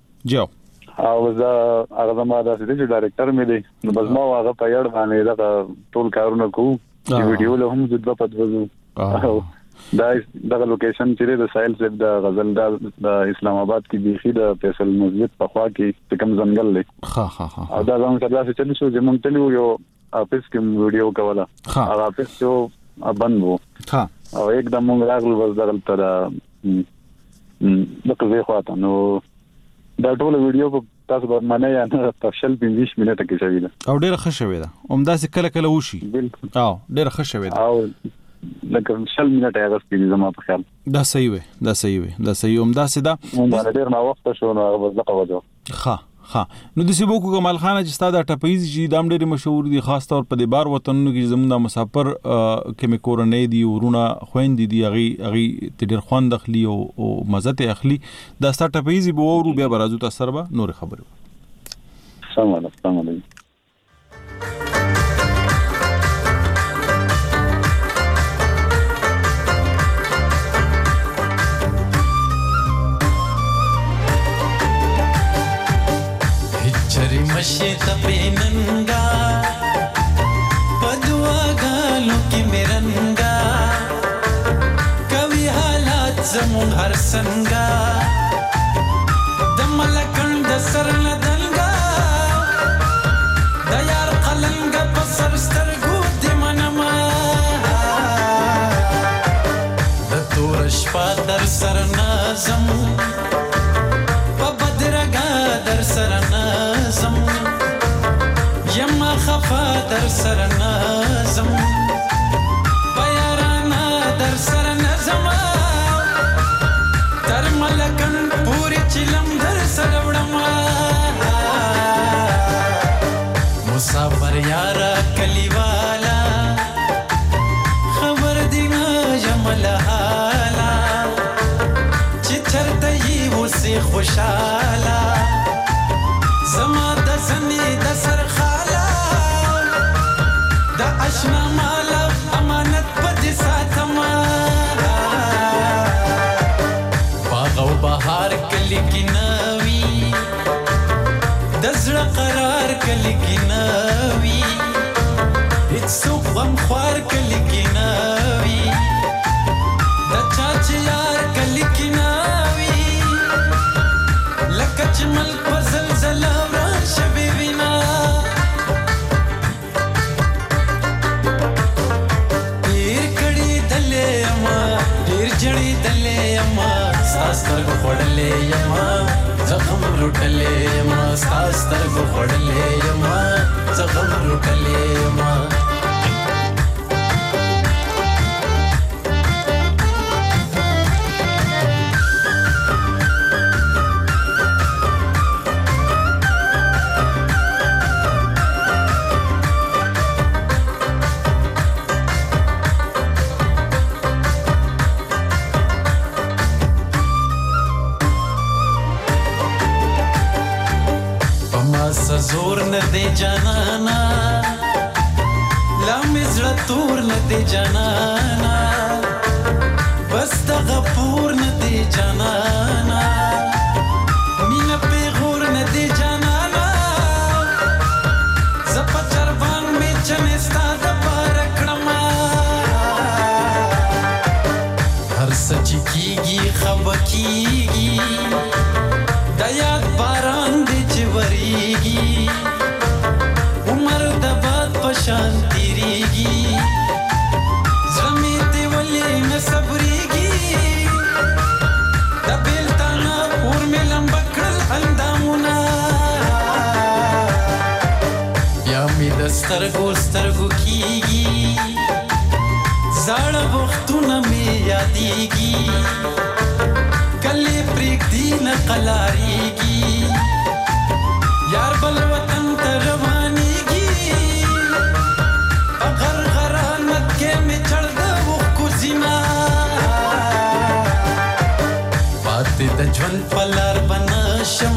او زه هغه زما د سټیج ډایریکټر مې دی نو بس ما هغه په یاد باندې دا ټول کارونه کوم چې ویډیو له هم زده پاتوځو دا لوکیشن چې د سایل سیب د غزل د اسلام آباد کې بيخي د فیصل مسجد په خوا کې کوم ځنګل لې او دا زموږ سره چې چلی شو چې مونږ تلو یو افیس کې ویډیو کوله هغه افیس یو بند وو او एकदम مونږ راغلو بس دغلته د قضیه خواته نو دا ټول ویډیو په تاسو باندې معنی یا نه تفصیل 20 منټه کې شوی دا او ډېر ښه شوی دا همداسې کله وشي بالکل او ډېر ښه شوی دا او لکه 20 منټه هغه سپیډ زما په خیال دا صحیح وي همداسې دا ډېر ما وخت شو نو هغه بس دغه وځو نو د سیبوکو کمال خان چې ستاسو د ټپیز چې دام ډېر مشهور دي خاص طور په د بار وطنونو کې زموږ د مسافر کې مې کورنۍ دي ورونه خويندې دي هغه ډېر خوند اخلي او مزه ته اخلي دا ستاسو ټپیز به ورو بیا برازو تاسو سره نور خبرو السلام علیکم چری مشی تپیننگا پدوا گالو کی میرنگا کوي حالات زمون هر سنگا دملکن د سر ندنگا د یار قلنگا پسر سترګو د منما د تور شپه در سر نازم په بدرګا در سر نازم یما خفا در سر نازم بیارانا در سر نازم تر ملکن پوری چلم در سر وڑما مسافر یارا کلیوالا خبر دینا جمل حالا چی چرتایی وسی خوشالا زما د زنی د سر خالا د اشنا مالا امانت پد ساتما باغ او بهار کلی کی نوی د زړه قرار کلی کی نوی هیڅ غم خوار کلی کی نوی د چاچ یار کلی کی نوی لکه چمل په زلزلہ سترګو خړلې یما زخم لټلې یما سترګو خړلې یما زخم لټلې یما سزور نه دی جانانا لا مزړه تور نه دی جانانا بس د غفور نه دی جانانا مینا پیغور نه دی جانانا زپا چربان می چنستا د پارکړما هر سچ کیږي خب کیږي د یاد باران دی چوریږي عمر د باد پشان تیریږي زمي ته ولې نه صبرېږي د بیلتانا اور مې لمبکړل اندامونه بیا مې د سترګو کیږي زاړه وختونه مې یادېږي کله پرېږدي نه قلاریږي یار بل وطن ته روانېږي غرغرانت کې مې چړ د اوښکو زینا پاتې د ژوند په لار به نشم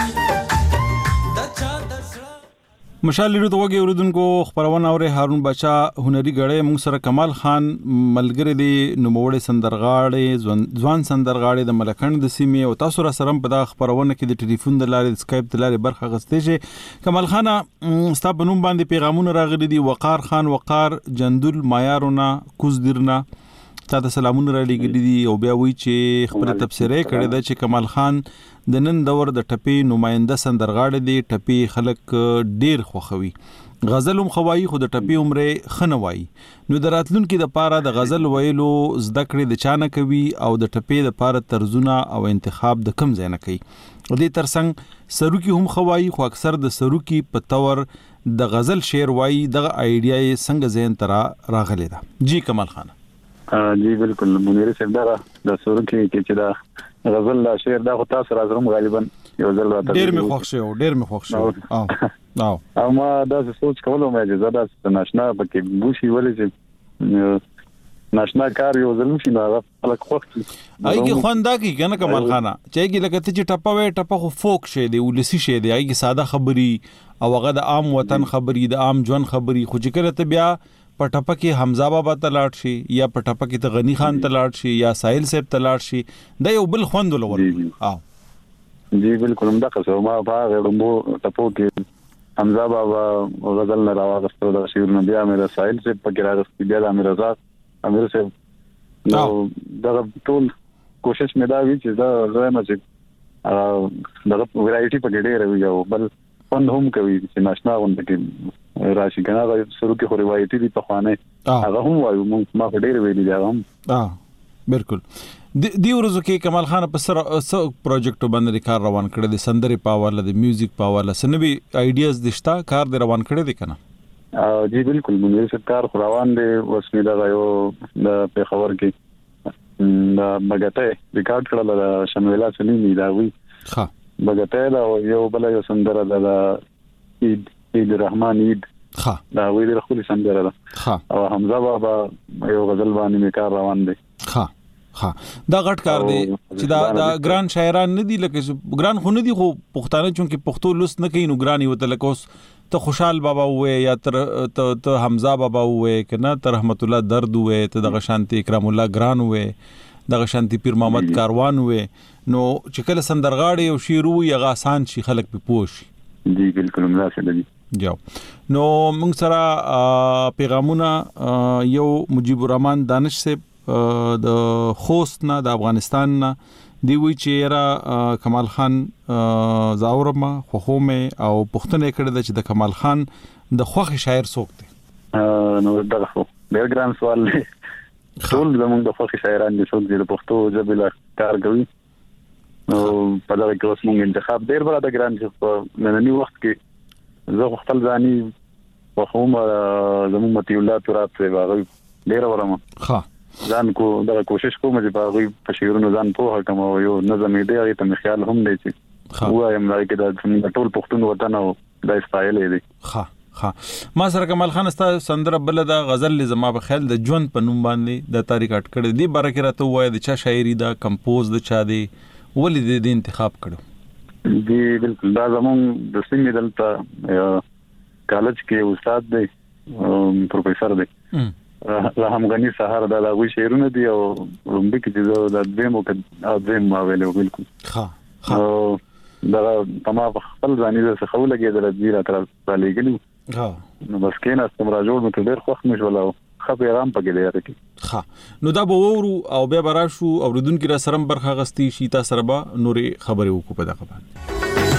مشال لرو توګه اوردونکو خبرونه اوري هارون بچا هنري غړې موږ سره کمال خان ملګری دی نوموړی سندرغاړي ځوان سندرغاړي د ملکند د سیمې او تاسو را سره په دا خبرونه کې د ټلیفون د لارې سکایپ د لارې برخه غستې شي کمال خان ستا په نوم باندې پیغامونه راغلي دي وقار خان وقار جندل مایارونه کوزدرنا تاسو سلامونه را لګلې دي او بیا وی چې خبره تفسیره کړې ده چې کمال خان د نن دور د ټپي نماینده سندرغاړي دی ټپي خلک ډیر خوخوي غزل هم خوایي خو د ټپي عمره خنوي نو دراتلونکو د پاره د غزل ویلو زده کړې د چانه کوي او د ټپي د پاره طرزونه او انتخاب د کم ځای نه کوي او د ترڅنګ سروکی هم خوایي خو اکثر د سروکی په تور د غزل شعر وایي د ایډیا څنګه ذهن ترا راغلی دا جی کمال خان جی بالکل منیر صاحب دا د سروکی کې چې دا غزل لا شعر دا خو تاسو راځم غالبا یو ځل راته ډیر می خوښ شو او ما دا سوچ کولم چې زړه ناشنا پکې بوشي ولې چې ناشنا کار یو ځل شي نه خلک خوښ ایږي خواندا کی کنه کمال خانه چې لکه ته چې ټپه خو فوک شه دی ولسی شه دی ایږي ساده خبري او هغه د عام وطن خبري د عام ژوند خبري خو چې کله ته بیا پټپه کې حمزه بابا تلاړ شي یا پټپه کې ته غنی خان تلاړ شي یا ساحل صاحب تلاړ شي دا یو بل خوند ولور جی بالکل همدا قصو ما باغ رمبو ټپو کې حمزه بابا غزل نه راوغستو د شعر نه بیا مې ساحل صاحب پکې راغستې بیا د امیر رضا امیر صاحب نو دا ټول کوشش مې دا وی چې دا زما چې دا ورایټي پکې ډېر وي او بل فن هم کوي چې ناشنا غونډه کې راشي کنه دا شروع کې خو روایتي دي په خوانه هغه هم وایو ما په ډېر ویلي دا هم بالکل دی ورځو کې کمال خان په سر پروجیکټ باندې کار روان کړی د سندري پاواله د میوزیک پاواله سنوي ایډیاز دشتا کار د روان کړی دی کنه جی بالکل مونږ سرکار روان دی وسمه دا یو د پیښور کې د بغته ریکارډ کړل د شمویلا سلیمی دا وی ها بغته دا یو بل یو سندره د عید رحمان عید ها دا وی د خپل سندره ده او حمزه بابا یو غزل باندې کار روان دی ها دا غټ کار دی چې دا ګران شاعران نه دي لکه ګران خو نه دي خو پښتانه چونکه پښتو لوست نه کوي نو ګرانی وته لکه اوس ته خوشحال بابا وې یا ته حمزه بابا وې کنه ته رحمت الله درد وې ته د شانتی اکرام الله ګران وې د شانتی پیر محمد کاروان وې نو چې کله سندرغاړي او شعر وي هغه آسان شي خلک په پوښ جی بالکل ملاسه دي جو نو موږ سره پیغامونه یو مجيب الرحمن دانش سے د خوست نه د افغانستان نه دی وی چې را کمال خان زاورما خوخومه او پښتنه کړه چې د کمال خان د خوخ شاعر څوک دی نو دا خو ډیر ګران سوال دی ټول زموږ د خوخ شاعران دي څوک د پښتو ژبه لا کار کوي نو په دا کې اوس موږ انتخاب ډیر بل د ګران چې په نننی وخت کې زه خپل ځاني خوخومه زموږ متي الله ترات باغ ډیر ورما ها ځان کو دا کوشش کوم چې په غوي په شعرونو ځان په حکم او یو نظم دی هغه ته خیال هم دی چې وایم لکه دا ټول پښتون وطن او د اسرائیل دی ها ما سره کمال خان استا سندره بل دا غزل زما په خیال د ژوند په نوم باندې د تاریخ اټ کړی دی برکه راته وای د چا شاعري دا کمپوز د چا دی ولې د انتخاب کړو جی بالکل دا زموږ د سیمې دلته کالج کې استاد دی پروفیسور دی رحم غنی سهار دا غوي شعرونه دي او رومبي کې د دیمو ما ویلو بالکل ها دا تمام خپل ځاني څه خو لګي د دې راته لګلو نو بس کېنا استمرار جوړ مته ډېر خوښ مې ولاو خو پیغام پکې دی راکې ها نو دا به وورو او به براشو او ردون کې را سرم برخه غستی شي تا سره به نورې خبرې وکړو په دغه باندې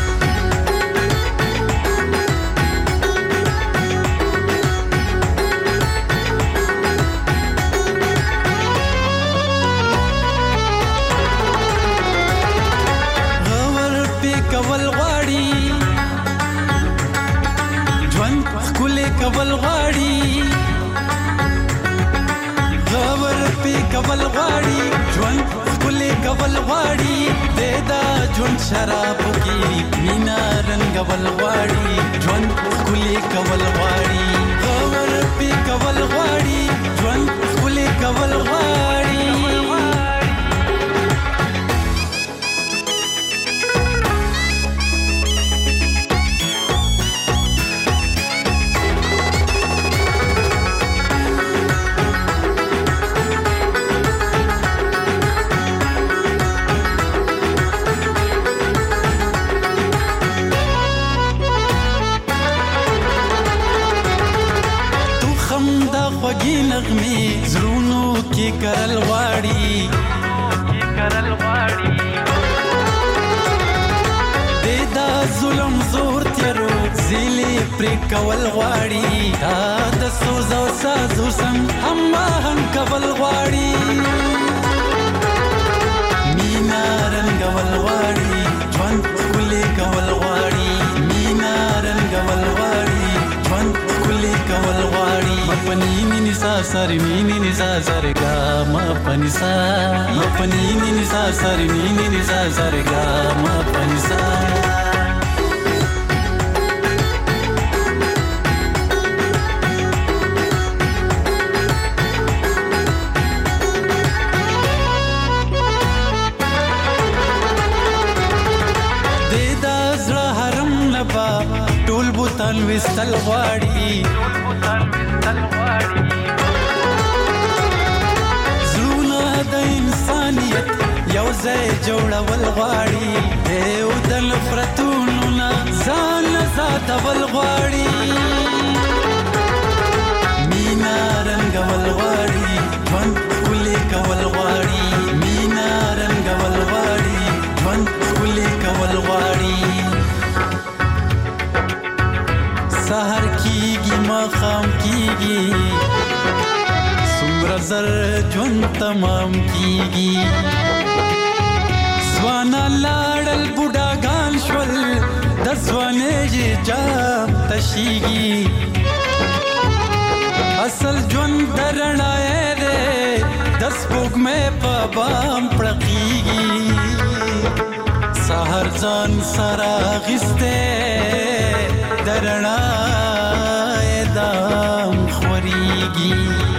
کول غاړي غور په کول غاړي ژوند کولې کول غاړي د دا ژوند شراب کې مینا رنگ ول غاړي ژوند کولې کول غاړي غور په کول غاړي ژوند کولې کول غاړي نغمه زړونو کې کرل غواړي د دا ظلم زور تیرو زیلې پر کول غواړي دا د سوز او سازو سم اما هم کول غواړي مینا رنگ ول غواړي ژوند کولې کول غواړي مینا رنگ ول غواړي ژوند کولې کول غواړي مپنی نی سا سری نی سا سری گا مپنی سا مپنی نی سا سری نی سا سری گا مپنی سا دیدا زړه حرم نبا ټول بوتان وستل غواړي زړونه د انسانیت یو ځای جوړول غواړي او د نفرتونو نه ځان ساتول غواړي مینا رنګول غواړي ژوند ښکلی کول غواړي مینا رنګول غواړي ژوند ښکلی کول غواړي سحر کیږي ماښام کیږي څومره زر ژوند تمام کیږي ځوانه لاړل بوډاګان شول د ځوانۍ جام تشیږي اصل ژوند د رڼا دی د سپوږمۍ په بام پړقیږي سحر ځان سره اخیستی د رڼا دام خوريږي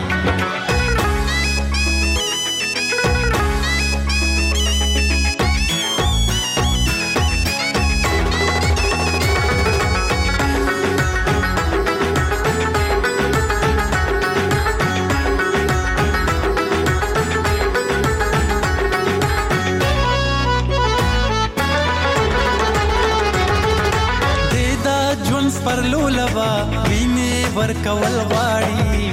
پرلو لبا ویني ورکول غواړي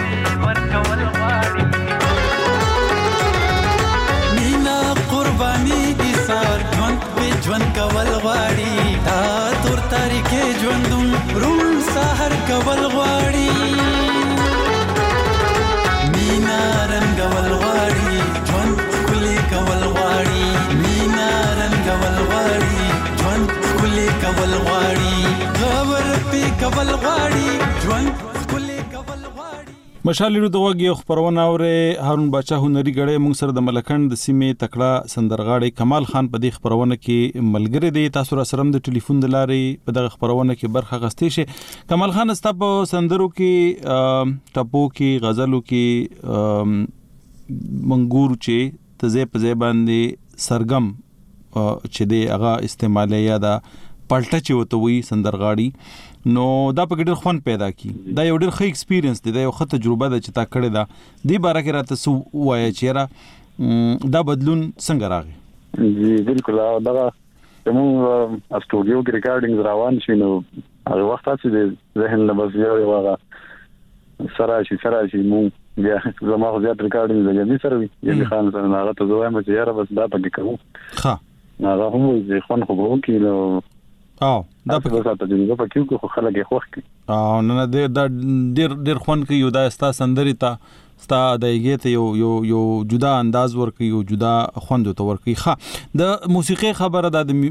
مینا قرباني دي سار ژوند په ژوند کول غواړي تا تور تاریخي ژوندون روم سحر کول غواړي مینا رنګول غواړي ژوند ښکلی کول غواړي مینا رنګول غواړي ژوند ښکلی کول غواړي کول غواړي ژوند ښکلی کول غواړي مشالې د وګي خبرونه اوره هارون بچا هنري غړې موږ سره د ملکند د سیمې تکړه سندرغاړي کمال خان په دې خبرونه کې ملګری دی تاسو را سره د ټلیفون د لارې په دغه خبرونه کې برخه غستې شي کمال خان است په سندرو کې ټپو کې غزلو کې منګور چې تزه په ځای باندې سرګم چې دی هغه استعمالي یا دا پالټه چې وته وي سندرغاړي نو دا په ډېر خوند پیدا کی دا یو ډېر ښه ایکسپیرینس دی دا یو ښه تجربه ده چې تا کړې ده دی باره کې راته سو وایي چې را دا بدلون څنګه راغی جی بالکل دا زموږ استودیو کې ریکارډینګ روان شي نو هغه وخت چې ذهن له بس یو هغه سره مو بیا زما خو زیات ریکارډینګ دی سره وي یعنی خان سره هغه ته زوایم چې یاره بس دا پکې کوم ښه هغه هم زه خون خو وو کې نو دا په څه ته دی په کیو خو خلک یې خوښ کی نه دا ډېر خون کې یو دا استا سندري تا ستا دایګه ته یو جدا انداز ورکي یو جدا خوند تو ورکي ښه د موسیقي خبره ده د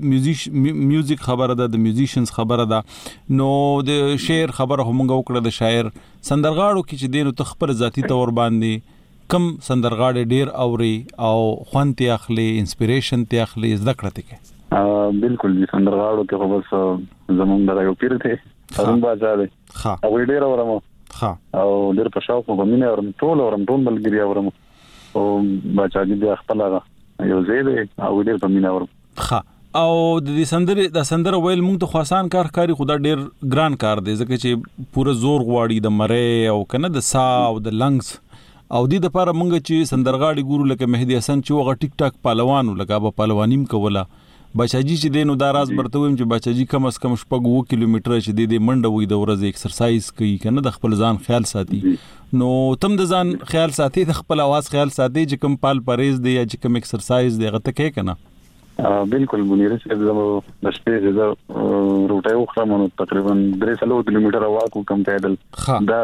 میوزیک خبره ده د میوزیشنز خبره ده نو د شعر خبره هم وکړه د شاعر سندرغاړو کې چې دینو تخپل ذاتی تور باندې کم سندرغاړي ډیر اوري او خوند ته اخلي انسپیریشن ته اخلي زده کړته کې بالکل دي سندرغاړو کې خو بس زمونږ د یو پیر ته هرم بازار ښه او ډیر اورم ښه او ډیر په شاو په مینه اورم ټول ملګری اورم او بچا دي خپل یو زیاده او ډیر په مینه اورم ښه او د دې سندره ویل موږ ته خاصان کار خدا ډیر ګران کار دی ځکه چې پوره زور غواړي د مړې او کنه د سا او د لنګز او د لپاره موږ چې سندرغاړي ګورو لکه مهدی حسن چې وغه ټیک ټاک پهلوانو لکه به پهلوانیم کوله بچاجي چې دینو دا راز برته ویم چې بچاجي کم از کم شپږ 2 کیلومتر چې د منډه وي د ورځې ایکسرسایز کوي کنه د خپل ځان خیال ساتي نو تم د ځان خیال ساتي د خپل आवाज خیال ساتي چې کم پال پریز دی یا چې کم ایکسرسایز دی غته کوي کنه بالکل منیر چې زمو د شپې د روټه وخرم تقریبا 3 کیلومتر واکو کم پیدل دا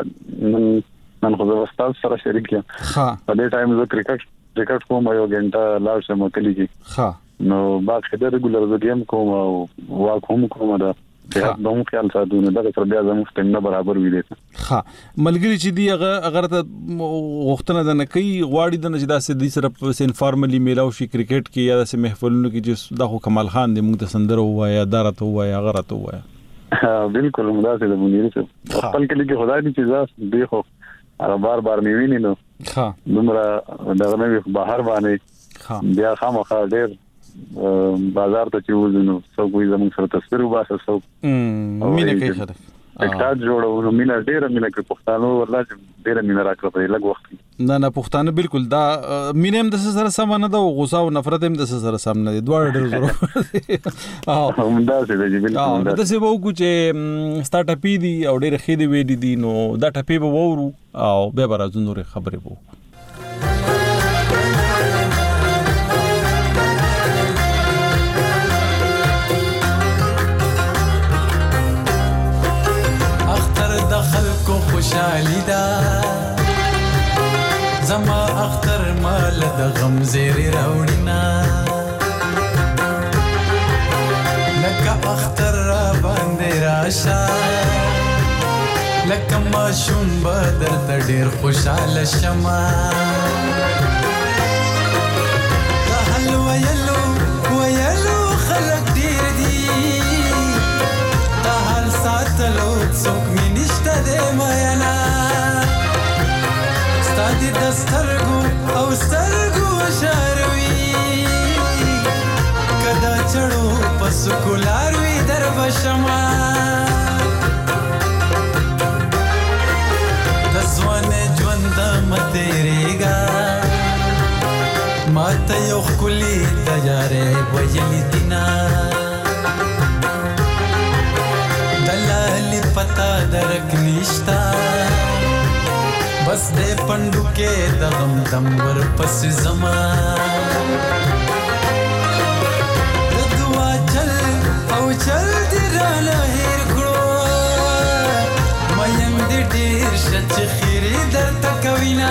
نن خو زه استاد سره شریک یم په دې ټایم زه کرکټ کوم یو غنټه لاړ شم کلی کې نو باید خدای ریګولر زه گیم کوم او واک هم کوم دا ته دوم خیال ساتونه دا تر بیا زموږ څنګه برابر وي دي ها ملګری چې دی اگر ته وختونه د نکي غواړي د نجدا سي دي سره په انفارملی میلاو شي کرکټ کې یا د محفلونو کې چې دا خو کمال خان دی موږ ته سندره وایا دارته وایا غرته وایا بالکل موږ ته د مونږ سره خپل کې کې خدای دې چې دی خو هغه بار نیویني نو ها نمبر دغه نه بهر باندې بیا خامخا ډېر بازار ته چې وځو نو څوک زموږ سره تصویر وباسه څوک مینه کوي خره ټیکټاک جوړو مینه ډېر مینه کوي پښتانه ورلا ډېر مینه راکړه لږ وخت نه پښتانه بالکل دا مینه هم د سره سم نه ده او غوسه او نفرت هم د سره سم نه دي دواړه ډېر ضرورت هم دا څه دی بالکل دا څه وو چې سٹارټ اپ دي او ډېر خېدي وې دي نو دا ټپې به وورو او به برازو نور خبرې وو خوشحالی دا زما اختر مال د غم زیری راوړینا لکه اختر را باندې راشه لکه ماشوم بدر ته ډیر خوشاله شمه دا حل ویلو خلک ډیر دي دا حل ساتلو څوک می نشته دی مینا ستا دې د سترګو او سترګو شاروي که دا چړو په سکولار وي در بشما د ځوانۍ ژوند مه تېرېږه ما ته یو ښکلي تیارې ویلي دینه دلالی پتا درک نشتا بس دے پندو کے دغم دم ور پس زمان دعا چل او چل دی رانا ہیر کرو میم دی دیر شچ خیری در تکوینا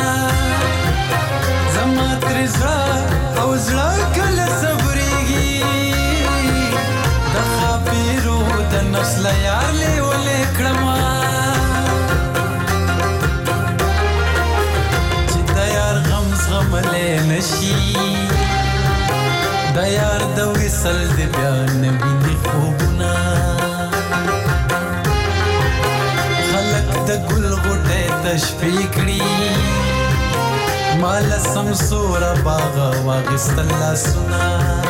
زما ترزا او زلا کل صبریگی دخا پیرو د نفس لیار لی ولی کڑما چی دیار غمز غملی نشی دیار دو وصل دی بیان بینی خوبنا خلق د گل غوٹے تشفیقڑی مال سمسور باغ واغستل لاسونه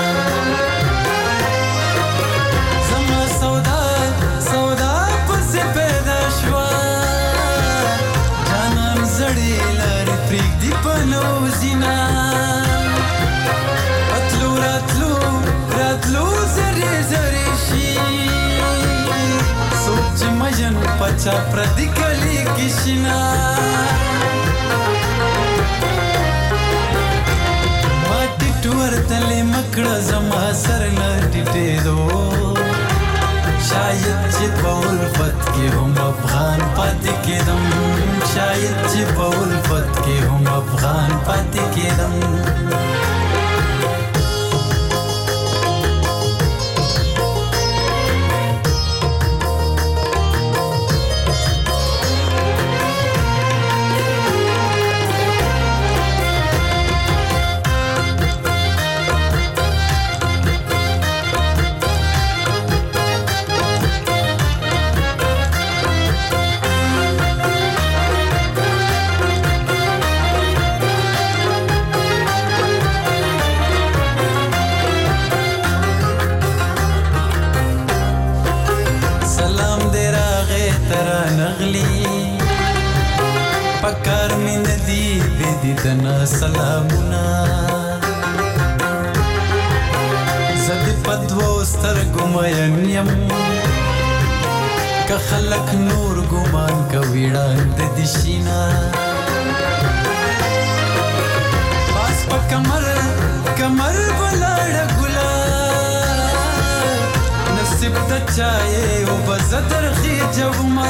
زما سودا سودا پس پیدا شوا جانان زړی لار پریک دی پنو زینا اتلو راتلو راتلو زری زری شي سوچ مجن پچا پردی کلی کشنا ماټی ټور تلې مکړه زما سر لټټې دو شاید چې په الفت کې هم افغان پاتې کېدم شاید چې په الفت کې هم افغان پاتې کېدم پکار می ندی دی دنا سلامنا زدی پدو ستر گمین یم که خلق نور گمان که ویڑان ددشینا پاس پا کمر کمر بلاڑ گلا نصیب دا چاہے و بزدر خی جوما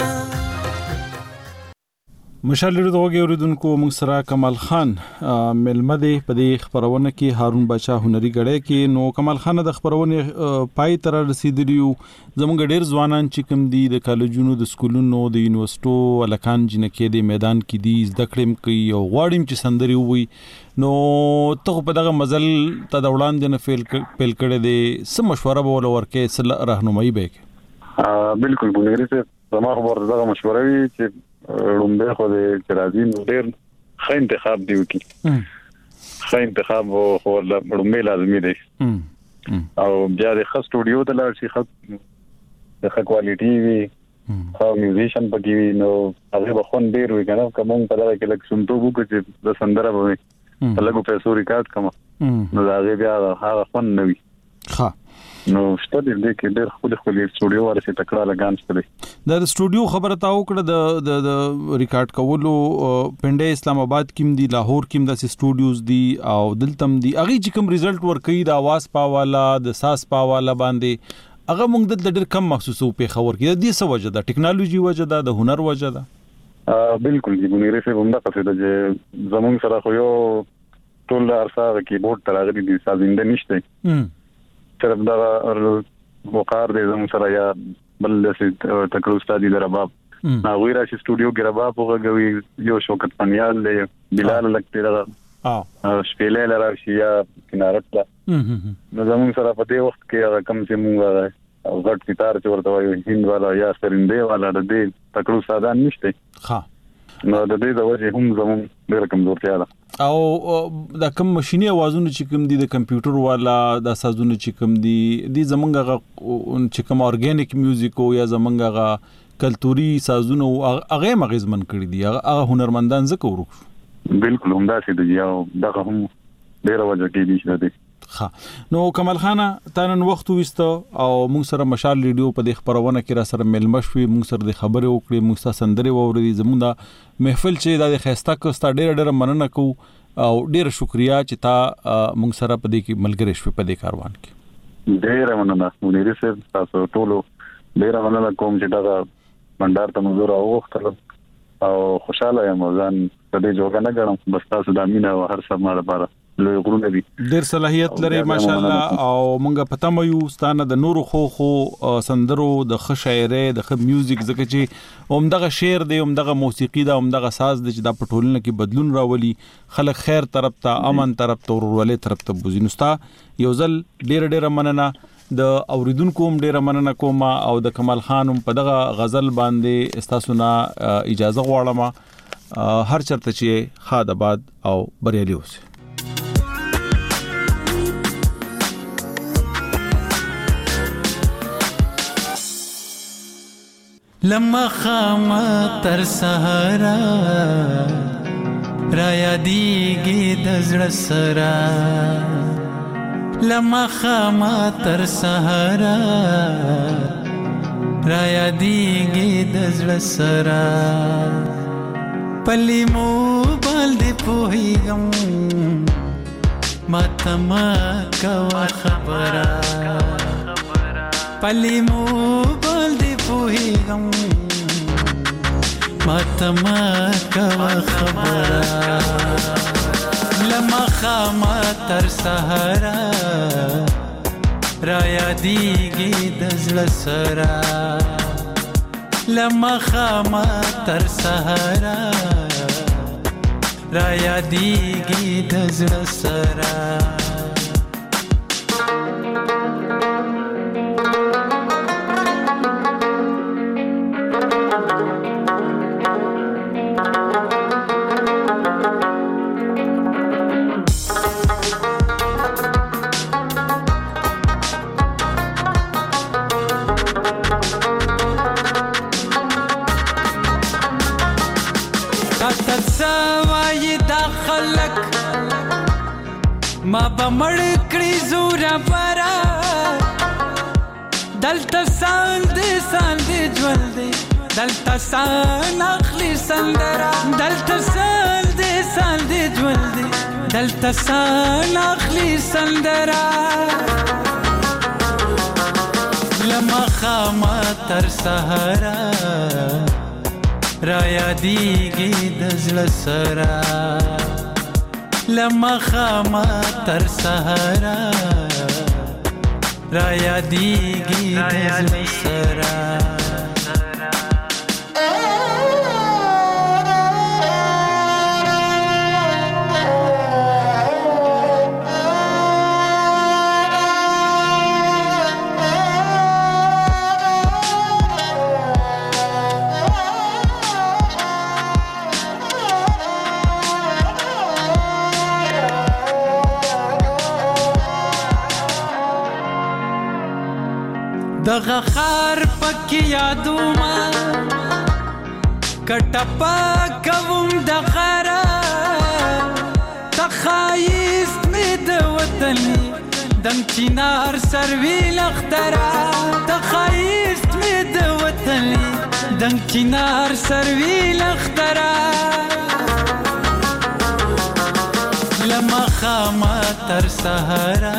مشال ردوګي اوریدونکو موږ سره کمال خان ملمه دی په دې خبرونه کې هارون بچا هنري غړې کې نو کمال خان د خبرونه پای تر رسیدلیو زموږ ډېر ځوانان چې کوم دي د کالجونو د سکولونو د یونیورسيټو الکان جنکې د میدان کې دي زده کړم کوي او غواړم چې سندري وي نو ته په دغه مزل ته د وړاندې نه فیل کړې دي سم مشوره به ورکې سل راهنمایي به بالکل ګونګری ته زما خبر دغه مشوره وی چې رومبه خو د چرازین ډېر ښه انتخاب دی وکي ښه انتخاب خو رومبه لازمي دی او بیا د ښه سټوډیو ته لاړ شي ښه کوالټي وي او میوزیشن پکې وي نو هغه به خون ډېر وي کنه کوم په لاره کې لکه سنتو وکړي چې د سندره به لګو پیسو ریکارډ کما نو دا بیا هغه خون نه وي ښه نو شته دې کې ډېر خپل سټوډیو ورسې تکړه لګان شته د سټوډیو خبره تاو کړه د ریکارډ کولو پنده اسلام آباد کې دي لاهور کې د سټوډیوز دي او دلتم دي اغه چې کوم رزلټ ورکړي د आवाज پاواله د ساس پاواله باندې هغه موږ د ډېر کم محسوسو په خبر کې د دې څه وجه ده ټیکنالوژي وجه ده د هنر وجه ده بالکل دی ګونیره څه هم دا قصیده چې زمون سره خو یو ټول ارساغه کیبورډ تراغلي دي سازنده نشته صرف دا وقار دې زمون سره یا بل څه تکړه استاد دي رباب ناغوی راشي سټوډیو کې رباب وغوي یو شوکت پنیال دی بلال لګته دا شپېلې لراشي یا کنارت نو زمون سره په دې وخت کې هغه کم چې مونږه غټ ګټار چې ورته وایي هند والا یا سرنده والا د دې تکړه استادان نشته ها نو د دې د وجه هم زمون ډېر کمزورتیا ده او دا کوم ماشيني اوازونه چې کوم دي د کمپیوټر والا د سازونه چې کوم دي زمونږه چې کوم اورګانیک میوزیک او یا زمونږه کلتوري سازونه هغه مغزمن کړی دي هغه هنرمندان زکه ورو بالکل هم دا چې دی او دغه هم ډېر وجه کې دي چې ها نو کمال خان تانن وخت وسته او موږ سره مشال ریډیو په د خبرونه کې را سره ملمه شوي موږ سره د خبرې وکړې موږ سره سندري ووري زموږ د محفل چې د خيستا کوستا ډېر مننه کو او ډېر شکریا چې تا موږ سره په دې کې ملګری شوي په دې کاروان کې ډېر مننه مونږ یې تاسو ټول ډېر مننه کوم چې دا بندر ته مزور او وخت او خوشاله یم ځان په دې جوګه نه غواړم بس تاسو د امینه او هر څه مال لپاره لوی غرونه دي ډېر صلاحيت لري ماشاءالله او مونږ پته مې یو ستانه د نورو خو سندرو د ښه شاعري د ښه میوزیک زکه چې اومدغه شعر دی اومدغه موسیقي دا اومدغه ساز دی چې د پټولنه کې بدلون راولي خلک خیر طرف ته امن طرف ته ورولې طرف ته بوزینستا یو ځل ډېر مننه د اوریدونکو ډېر مننه کوم او د کمال خان په دغه غزل باندې استاسو نه اجازه غواړم هر چرته چې خاد آباد او بریالي اوسه. لما خاما تر سهارا را یادیږي د زړه سره لما خاما تر سهارا را یادیږي د زړه سره پلی مو باندې پوهیږم ماته ما کوه خبره پلی مو باندې پوهیږم ماته ما کوه خبره لما خاما تر سهارا را یادیږي د زړه سره لما خاما تر سهارا را یادیږي د زړه سره ما بمړ کړی زورا پرا دلته ساند ژوند دلته سان اخلي سندرا دلته ساند ژوند دلته سان اخلي سندرا لما خاما تر سهارا را یادیږي د زړه سره لما خاما تر سهارا را یادیږي د زړه سره دغه خار پکې یادوما کټپا کوم د غرا تخایست می د وطن دم چینار سروي لخترا تخایست می د وطن دم چینار سروي لخترا لما خاما تر سهارا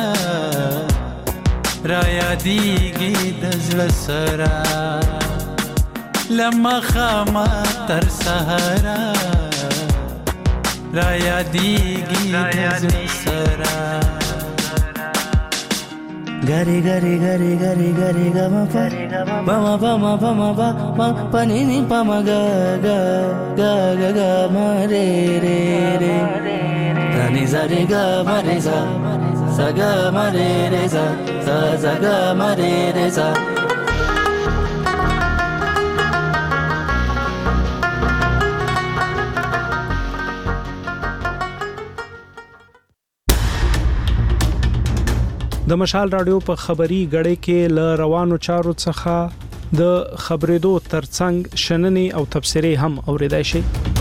را یادیږي د زړه سره لما خاما تر سهارا را یادیږي د زړه سره gari gari gari gari gari ga ma pa pa ni ni pa ma ga ga ga ga ga ma re re re ga ni za re ga ma re za sa ga ma re re za sa za ga ma re re za د مشال رادیو په خبري غړې کې ل روانو چارو څخه د خبرېدو ترڅنګ شننې او تبصرې هم اوریدای شي.